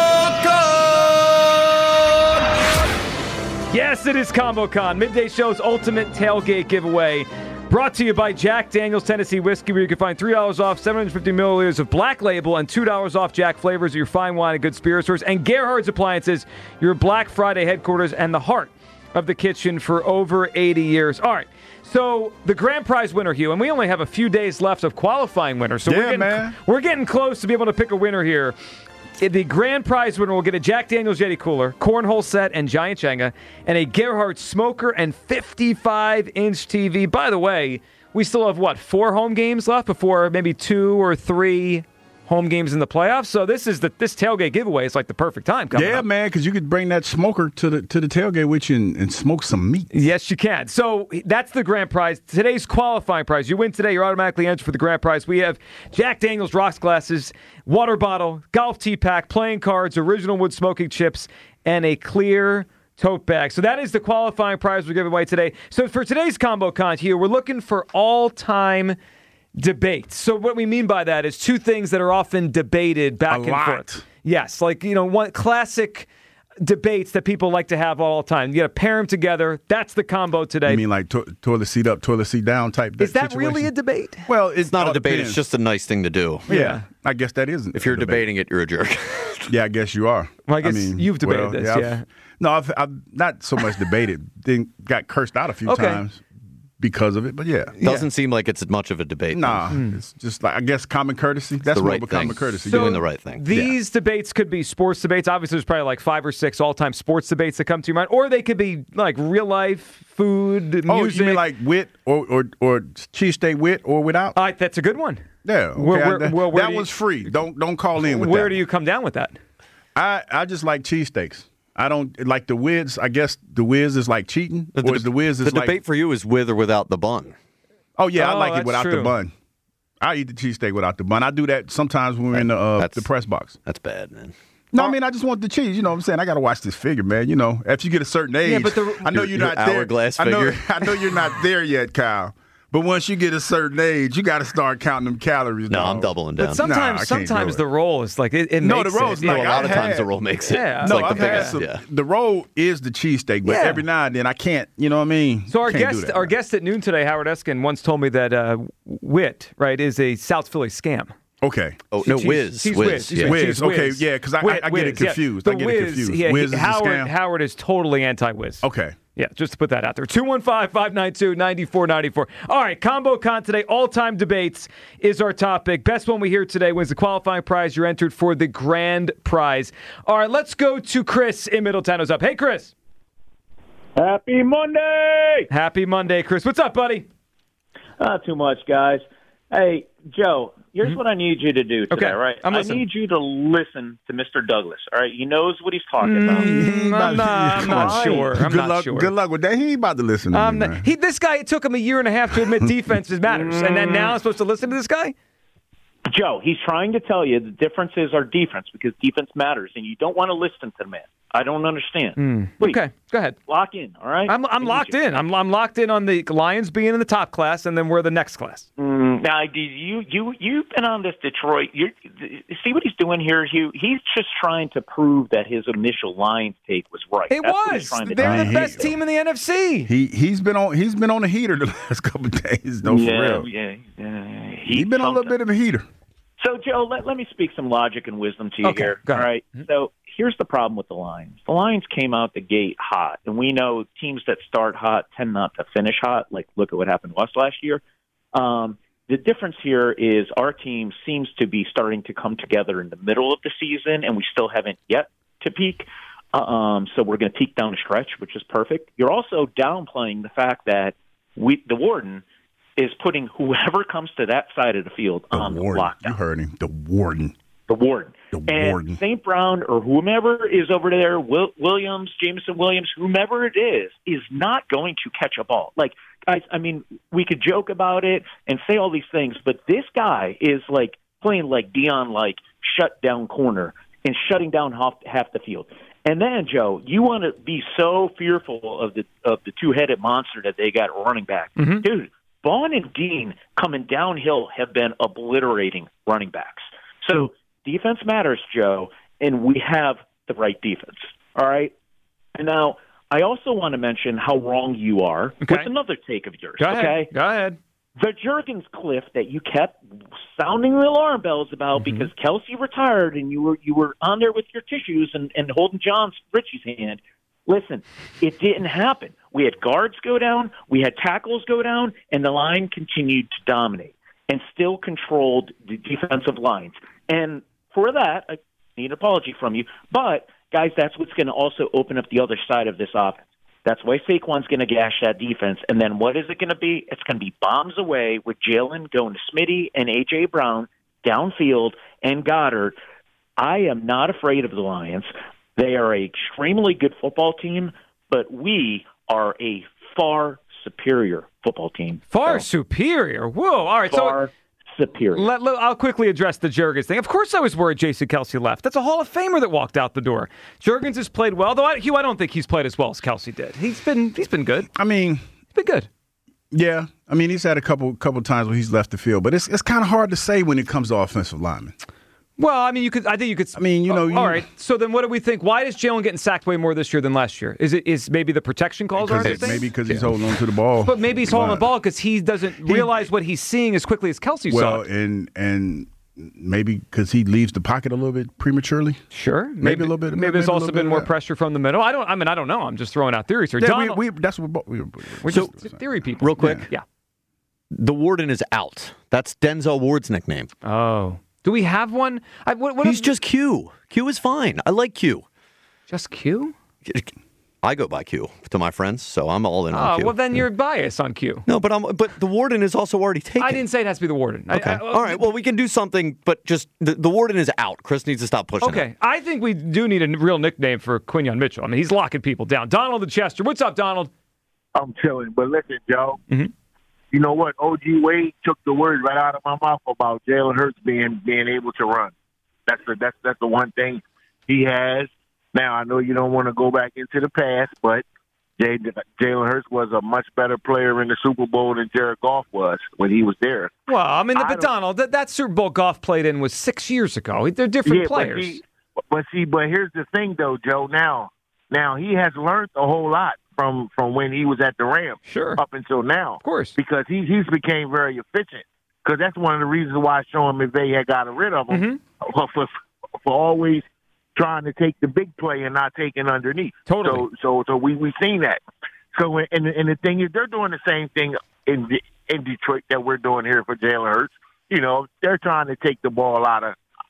Yes, it is ComboCon, Midday Show's ultimate tailgate giveaway. Brought to you by Jack Daniel's Tennessee Whiskey, where you can find three dollars off seven hundred fifty milliliters of Black Label and two dollars off Jack flavors of your fine wine and good spirits stores. And Gerhard's Appliances, your Black Friday headquarters and the heart of the kitchen for over eighty years. All right, so the grand prize winner, Hugh, and we only have a few days left of qualifying winners. So yeah, we're getting, man. we're getting close to be able to pick a winner here. The grand prize winner will get a Jack Daniel's Yeti Cooler, cornhole set, and giant Jenga, and a Gerhardt smoker and fifty-five inch T V. By the way, we still have, what, four home games left before maybe two or three home games in the playoffs? So this is the this tailgate giveaway is like the perfect time coming Yeah, up. man, because you could bring that smoker to the to the tailgate with you and, and smoke some meat. Yes, you can. So that's the grand prize. Today's qualifying prize. You win today, you're automatically entered for the grand prize. We have Jack Daniel's rocks glasses, water bottle, golf tee pack, playing cards, original wood smoking chips, and a clear tote bag. So that is the qualifying prize we're giving away today. So for today's combo con here, we're looking for all-time debates. So what we mean by that is two things that are often debated back A and lot. forth. Yes, like, you know, one classic debates that people like to have all the time. You got to pair them together. That's the combo today. You mean like to- toilet seat up, toilet seat down type Is that situation? really a debate? Well, it's, It's not all a debate. depends. It's just a nice thing to do. Yeah, Yeah. I guess that isn't. If you're a debate. debating it, you're a jerk. Yeah, I guess you are. Well, I guess mean, you've debated well, this, I've- yeah. No, I've, I've not so much debated. Then got cursed out a few Okay. times because of it. But yeah, Doesn't seem like it's much of a debate. nah, it's just like I guess common courtesy. That's the more right of a common thing. courtesy. So- yeah. Doing the right thing. These debates could be sports debates. Obviously, there's probably like five or six all-time sports debates that come to your mind. Or they could be like real life, food, music. Oh, you mean like with or or, or cheesesteak with or without? Uh, that's a good one. Yeah, okay. Where- where- that well, where that do you- one's free. Don't don't call in with Where that. do you come down with that? I I just like cheesesteaks. I don't like the Wiz. I guess the Wiz is like cheating. The, or is the Wiz is the like, debate for you is with or without the bun. Oh yeah, Oh, I like that's it without true. the bun. I eat the cheesesteak without the bun. I do that sometimes when we're in the uh, the press box. That's bad, man. No, I mean I just want the cheese. You know what I'm saying? I got to watch this figure, man. You know, after you get a certain age, Yeah, but the- I know Your- you're your not there. hourglass I know, figure. I know you're not there yet, Kyle. But once you get a certain age, you got to start counting them calories. No, dog. I'm doubling down. But sometimes, Nah, I can't sometimes do it. the roll is like it, it No, makes the roll's it. like, a lot of I've times had- the roll makes it. Yeah. It's no, like I've the had biggest. some. Yeah. The roll is the cheesesteak, but Yeah. every now and then I can't. You know what I mean? So our Can't do guest, that. our guest at noon today, Howard Eskin, once told me that uh, Wit, right, is a South Philly scam. Okay. Oh no, She's- Wiz. she's Wiz. Wiz. She's Yeah. Wiz. Wiz, She's okay, Wiz. yeah, because I, I, Wit, I get it Wiz, yeah. confused. The I get Wiz, it confused. Yeah, Wiz is a Howard, scam? Howard is totally anti-Wiz. Okay. Yeah, just to put that out there. two one five, five nine two, nine four nine four. All right, Combo Con today, all-time debates is our topic. Best one we hear today wins the qualifying prize. You're entered for the grand prize. All right, let's go to Chris in Middletown. Who's up? Hey, Chris. Happy Monday! Happy Monday, Chris. What's up, buddy? Not too much, guys. Hey, Joe, here's what I need you to do today, Okay, right? I'm I listening. need you to listen to Mister Douglas, all right? He knows what he's talking about. Mm, I'm not, I'm not Fine. sure. I'm good not luck. sure. Good luck with that. He ain't about to listen to Um, me, man. he, this guy, it took him a year and a half to admit defense matters, and then now I'm supposed to listen to this guy? Joe, he's trying to tell you the differences are defense because defense matters, and you don't want to listen to the man. I don't understand. Please, Okay, go ahead. lock in, all right? I'm, I'm I need locked you. in. I'm, I'm locked in on the Lions being in the top class, and then we're the next class. Mm, now, do you you you've been on this Detroit. You see what he's doing here, Hugh? He's just trying to prove that his initial Lions take was right. It That's what he's was. trying to They're do. the he- best team in the N F C. He he's been on he's been on a heater the last couple of days. No, yeah, for real. yeah, yeah. He's been on a little bit of a heater. So, Joe, let, let me speak some logic and wisdom to you Okay, here. go ahead. All right. So here's the problem with the Lions. The Lions came out the gate hot, and we know teams that start hot tend not to finish hot. Like, look at what happened to us last year. Um, the difference here is our team seems to be starting to come together in the middle of the season, and we still haven't yet to peak. Um, so we're going to peak down the stretch, which is perfect. You're also downplaying the fact that we, the Warden, is putting whoever comes to that side of the field The on warden. lockdown. You heard him. The warden. The Warden. The and Warden. Saint Brown or whomever is over there, Will, Williams, Jameson Williams, whomever it is, is not going to catch a ball. Like, guys, I mean, we could joke about it and say all these things, but this guy is like playing like Dion, like shut down corner and shutting down half, half the field. And then, Joe, you want to be so fearful of the of the two headed monster that they got running back, Mhm. dude. Vaughn and Dean coming downhill have been obliterating running backs. So defense matters, Joe, and we have the right defense. All right. And now I also want to mention how wrong you are Okay. with another take of yours. Go ahead. Okay. Go ahead. The Jurgens cliff that you kept sounding the alarm bells about Mm-hmm. because Kelsey retired and you were you were on there with your tissues and, and holding John Ritchie's hand. Listen, it didn't happen. We had guards go down, we had tackles go down, and the line continued to dominate and still controlled the defensive lines. And for that, I need an apology from you. But, guys, that's what's going to also open up the other side of this offense. That's why Saquon's going to gash that defense. And then what is it going to be? It's going to be bombs away with Jalen going to Smitty and A J. Brown downfield and Goddard. I am not afraid of the Lions. They are an extremely good football team, but we are a far superior football team. Far So, superior. Whoa. All right. far so superior. let, let- I'll quickly address the Jurgens thing. Of course I was worried Jason Kelsey left. That's a Hall of Famer that walked out the door. Jurgens has played well, though, I, Hugh, I don't think he's played as well as Kelsey did. He's been he's been good. I mean, He's been good. yeah. I mean, he's had a couple couple times where he's left the field, but it's it's kind of hard to say when it comes to offensive linemen. Well, I mean, you could. I think you could. I mean, you know, Oh, you- all right. So then, what do we think? Why is Jalen getting sacked way more this year than last year? Is it is maybe the protection calls aren't the Because same? maybe because he's holding on to the ball. But maybe he's holding the Right. ball because he doesn't realize what he's seeing as quickly as Kelsey saw. Well, it. and and maybe because he leaves the pocket a little bit prematurely. Sure, maybe, a little bit. Maybe, there's a also little been bit more of that. pressure from the middle. I don't. I mean, I don't know. I'm just throwing out theories here. Yeah, Donald, we, we, that's what we, we, we're So- just theory people. Real quick, Yeah. the Warden is out. That's Denzel Ward's nickname. Oh, do we have one? I, what, what He's just Q. Q is fine. I like Q. just Q. I go by Q to my friends, so I'm all in on Oh, Q. well, then you're biased on Q. No, but I'm, but the warden is also already taken. I didn't say it has to be the warden. Okay. I, I, all right. Well, we can do something, but just the, the warden is out. Chris needs to stop pushing Okay. it. I think we do need a real nickname for Quinyon Mitchell. I mean, he's locking people down. Donald the Chester. What's up, Donald? I'm chilling. But listen, Joe, mm-hmm. you know what? O G Wade took the words right out of my mouth about Jalen Hurts being being able to run. That's the that's that's the one thing he has. Now I know you don't want to go back into the past, but Jay, Jalen Hurts was a much better player in the Super Bowl than Jared Goff was when he was there. Well, I mean, I but Donald, that, that Super Bowl Goff played in was six years ago. They're different yeah, players. But see, but see, but here's the thing, though, Joe. Now, now he has learned a whole lot from from when he was at the Rams, sure, up until now, of course, because he he's became very efficient. Because that's one of the reasons why Sean McVay had gotten rid of him mm-hmm. for, for for always trying to take the big play and not taking underneath. Totally. So so so we we seen that. So and and the thing is, they're doing the same thing in in Detroit that we're doing here for Jalen Hurts. You know, they're trying to take the ball out of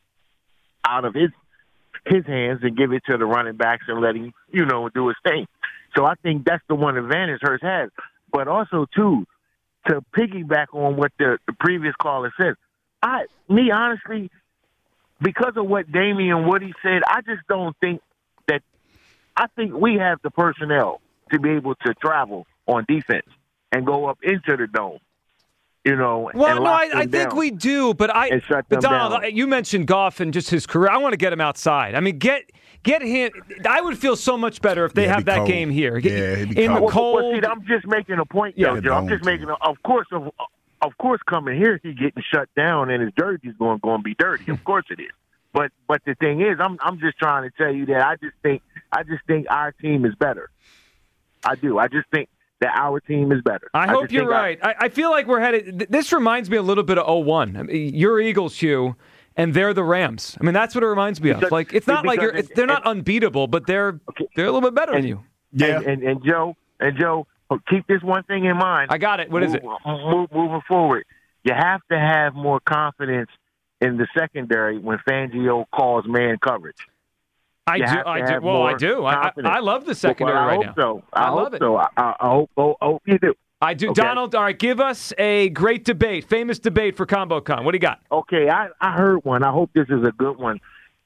out of his his hands and give it to the running backs and let him, you know, do his thing. So I think that's the one advantage Hurts has. But also too, to piggyback on what the, the previous caller said, I me honestly, because of what Damian Woody said, I just don't think that I think we have the personnel to be able to travel on defense and go up into the dome. You know, well, and no, lock I, them I think down we do, but I, and shut but them Donald, down. you mentioned Goff and just his career. I want to get him outside. I mean, get get him. I would feel so much better if they Yeah, have it'd be that cold. game here. Yeah, it'd be in cold. the Well, cold. well, see, I'm just making a point, Yeah, though, Joe. I'm just making, a, of course, of, of course, coming here, he getting shut down, and his jersey's going going to be dirty. Of course, it is. But but the thing is, I'm I'm just trying to tell you that I just think I just think our team is better. I do. I just think that our team is better. I hope just you're think our- right. I, I feel like we're headed. th- This reminds me a little bit of oh one. I mean, you're Eagles, Hugh, and they're the Rams. I mean, that's what it reminds me of. Because- Like, it's not like you're. because It's, they're not unbeatable, but they're they're a little bit better than you. Yeah. And, and, and Joe, and Joe, keep this one thing in mind. I got it. What is it? Move, move, moving forward, you have to have more confidence in the secondary when Fangio calls man coverage. I You do. have to I do. have Well, I more do. I, I, confidence. I love the secondary well, I right hope now. So. I, I hope love it. So. I, I hope. I hope you do. I do. Okay. Donald, all right, give us a great debate, famous debate for ComboCon. What do you got? Okay, I, I heard one. I hope this is a good one.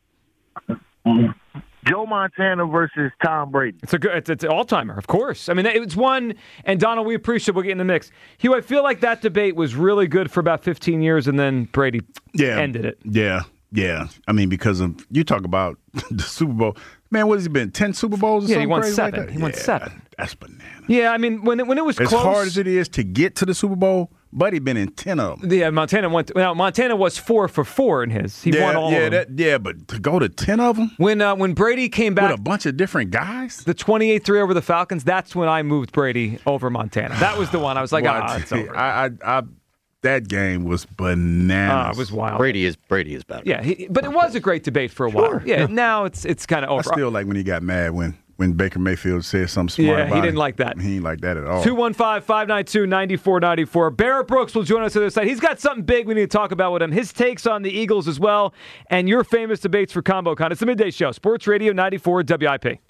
Joe Montana versus Tom Brady. It's a good. It's, it's an all-timer, of course. I mean, it's one. And Donald, we appreciate we'll get in the mix. Hugh, I feel like that debate was really good for about fifteen years, and then Brady Yeah. ended it. Yeah, yeah. I mean, because of you talk about the Super Bowl. Man, what has he been? Ten Super Bowls? Or Yeah, he something won crazy seven. Like that? He won Yeah, seven. That's bananas. Yeah, I mean, when it, when it was As close, hard as it is to get to the Super Bowl, Buddy been in ten of them. Yeah, Montana went. Now Montana was four for four in his. He yeah, won all yeah, of them. that, yeah, but to go to ten of them When uh, when Brady came back with a bunch of different guys. the twenty-eight three over the Falcons, that's when I moved Brady over Montana. That was the one I was like, Well, ah, I it's tell you, over. I, I, I, that game was bananas. Ah, it was wild. Brady is Brady is better. Yeah, he, but it was a great debate for a while. Yeah, now it's it's kind of I over. still like when he got mad when, when Baker Mayfield said something smart Yeah, about he didn't him. like that. He ain't like that at all. two one five, five nine two, nine four nine four. Barrett Brooks will join us on the other side. He's got something big we need to talk about with him. His takes on the Eagles as well, and your famous debates for ComboCon. It's the Midday Show, Sports Radio ninety-four W I P.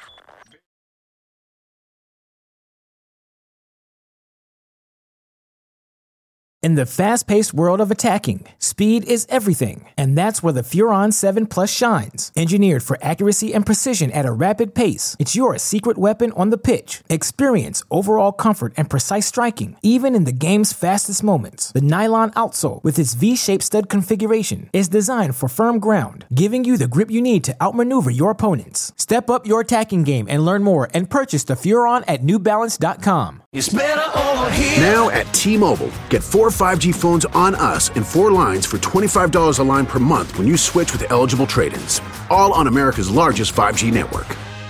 In the fast-paced world of attacking, speed is everything, and that's where the Furon seven Plus shines. Engineered for accuracy and precision at a rapid pace, it's your secret weapon on the pitch. Experience overall comfort and precise striking, even in the game's fastest moments. The nylon outsole, with its V-shaped stud configuration, is designed for firm ground, giving you the grip you need to outmaneuver your opponents. Step up your attacking game and learn more, and purchase the Furon at New Balance dot com. It's better over here. Now at T-Mobile, get four five G phones on us and four lines for twenty-five dollars a line per month when you switch with eligible trade-ins. All on America's largest five G network.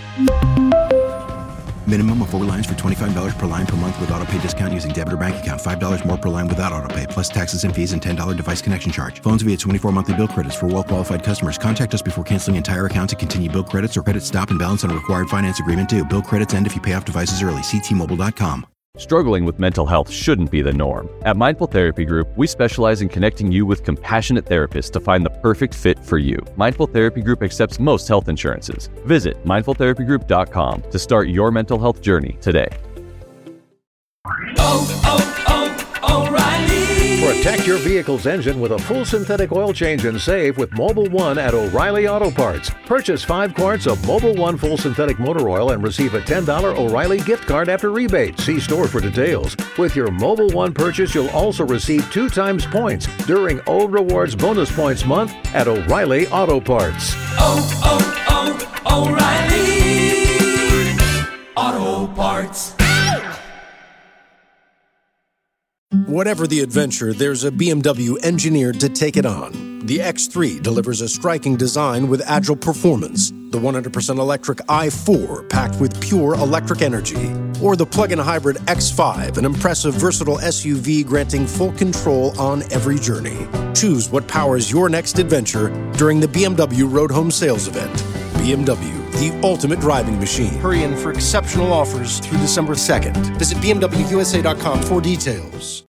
Minimum of four lines for twenty-five dollars per line per month with autopay discount using debit or bank account. five dollars more per line without autopay, plus taxes and fees and ten dollars device connection charge. Phones via twenty-four monthly bill credits for well-qualified customers. Contact us before canceling entire account to continue bill credits or credit stop and balance on a required finance agreement due. Bill credits end if you pay off devices early. See T Mobile dot com. Struggling with mental health shouldn't be the norm. At Mindful Therapy Group, we specialize in connecting you with compassionate therapists to find the perfect fit for you. Mindful Therapy Group accepts most health insurances. Visit mindful therapy group dot com to start your mental health journey today. Oh, oh, oh, O'Reilly. Protect your vehicle's engine with a full synthetic oil change and save with Mobil one at O'Reilly Auto Parts. Purchase five quarts of Mobil one full synthetic motor oil and receive a ten dollars O'Reilly gift card after rebate. See store for details. With your Mobil one purchase, you'll also receive two times points during O Rewards Bonus Points Month at O'Reilly Auto Parts. Oh, oh, oh, O'Reilly Auto Parts. Whatever the adventure, there's a B M W engineered to take it on. The X three delivers a striking design with agile performance. The one hundred percent electric i four packed with pure electric energy. Or the plug-in hybrid X five, an impressive, versatile S U V granting full control on every journey. Choose what powers your next adventure during the B M W Road Home Sales Event. B M W, the ultimate driving machine. Hurry in for exceptional offers through December second. Visit B M W U S A dot com for details.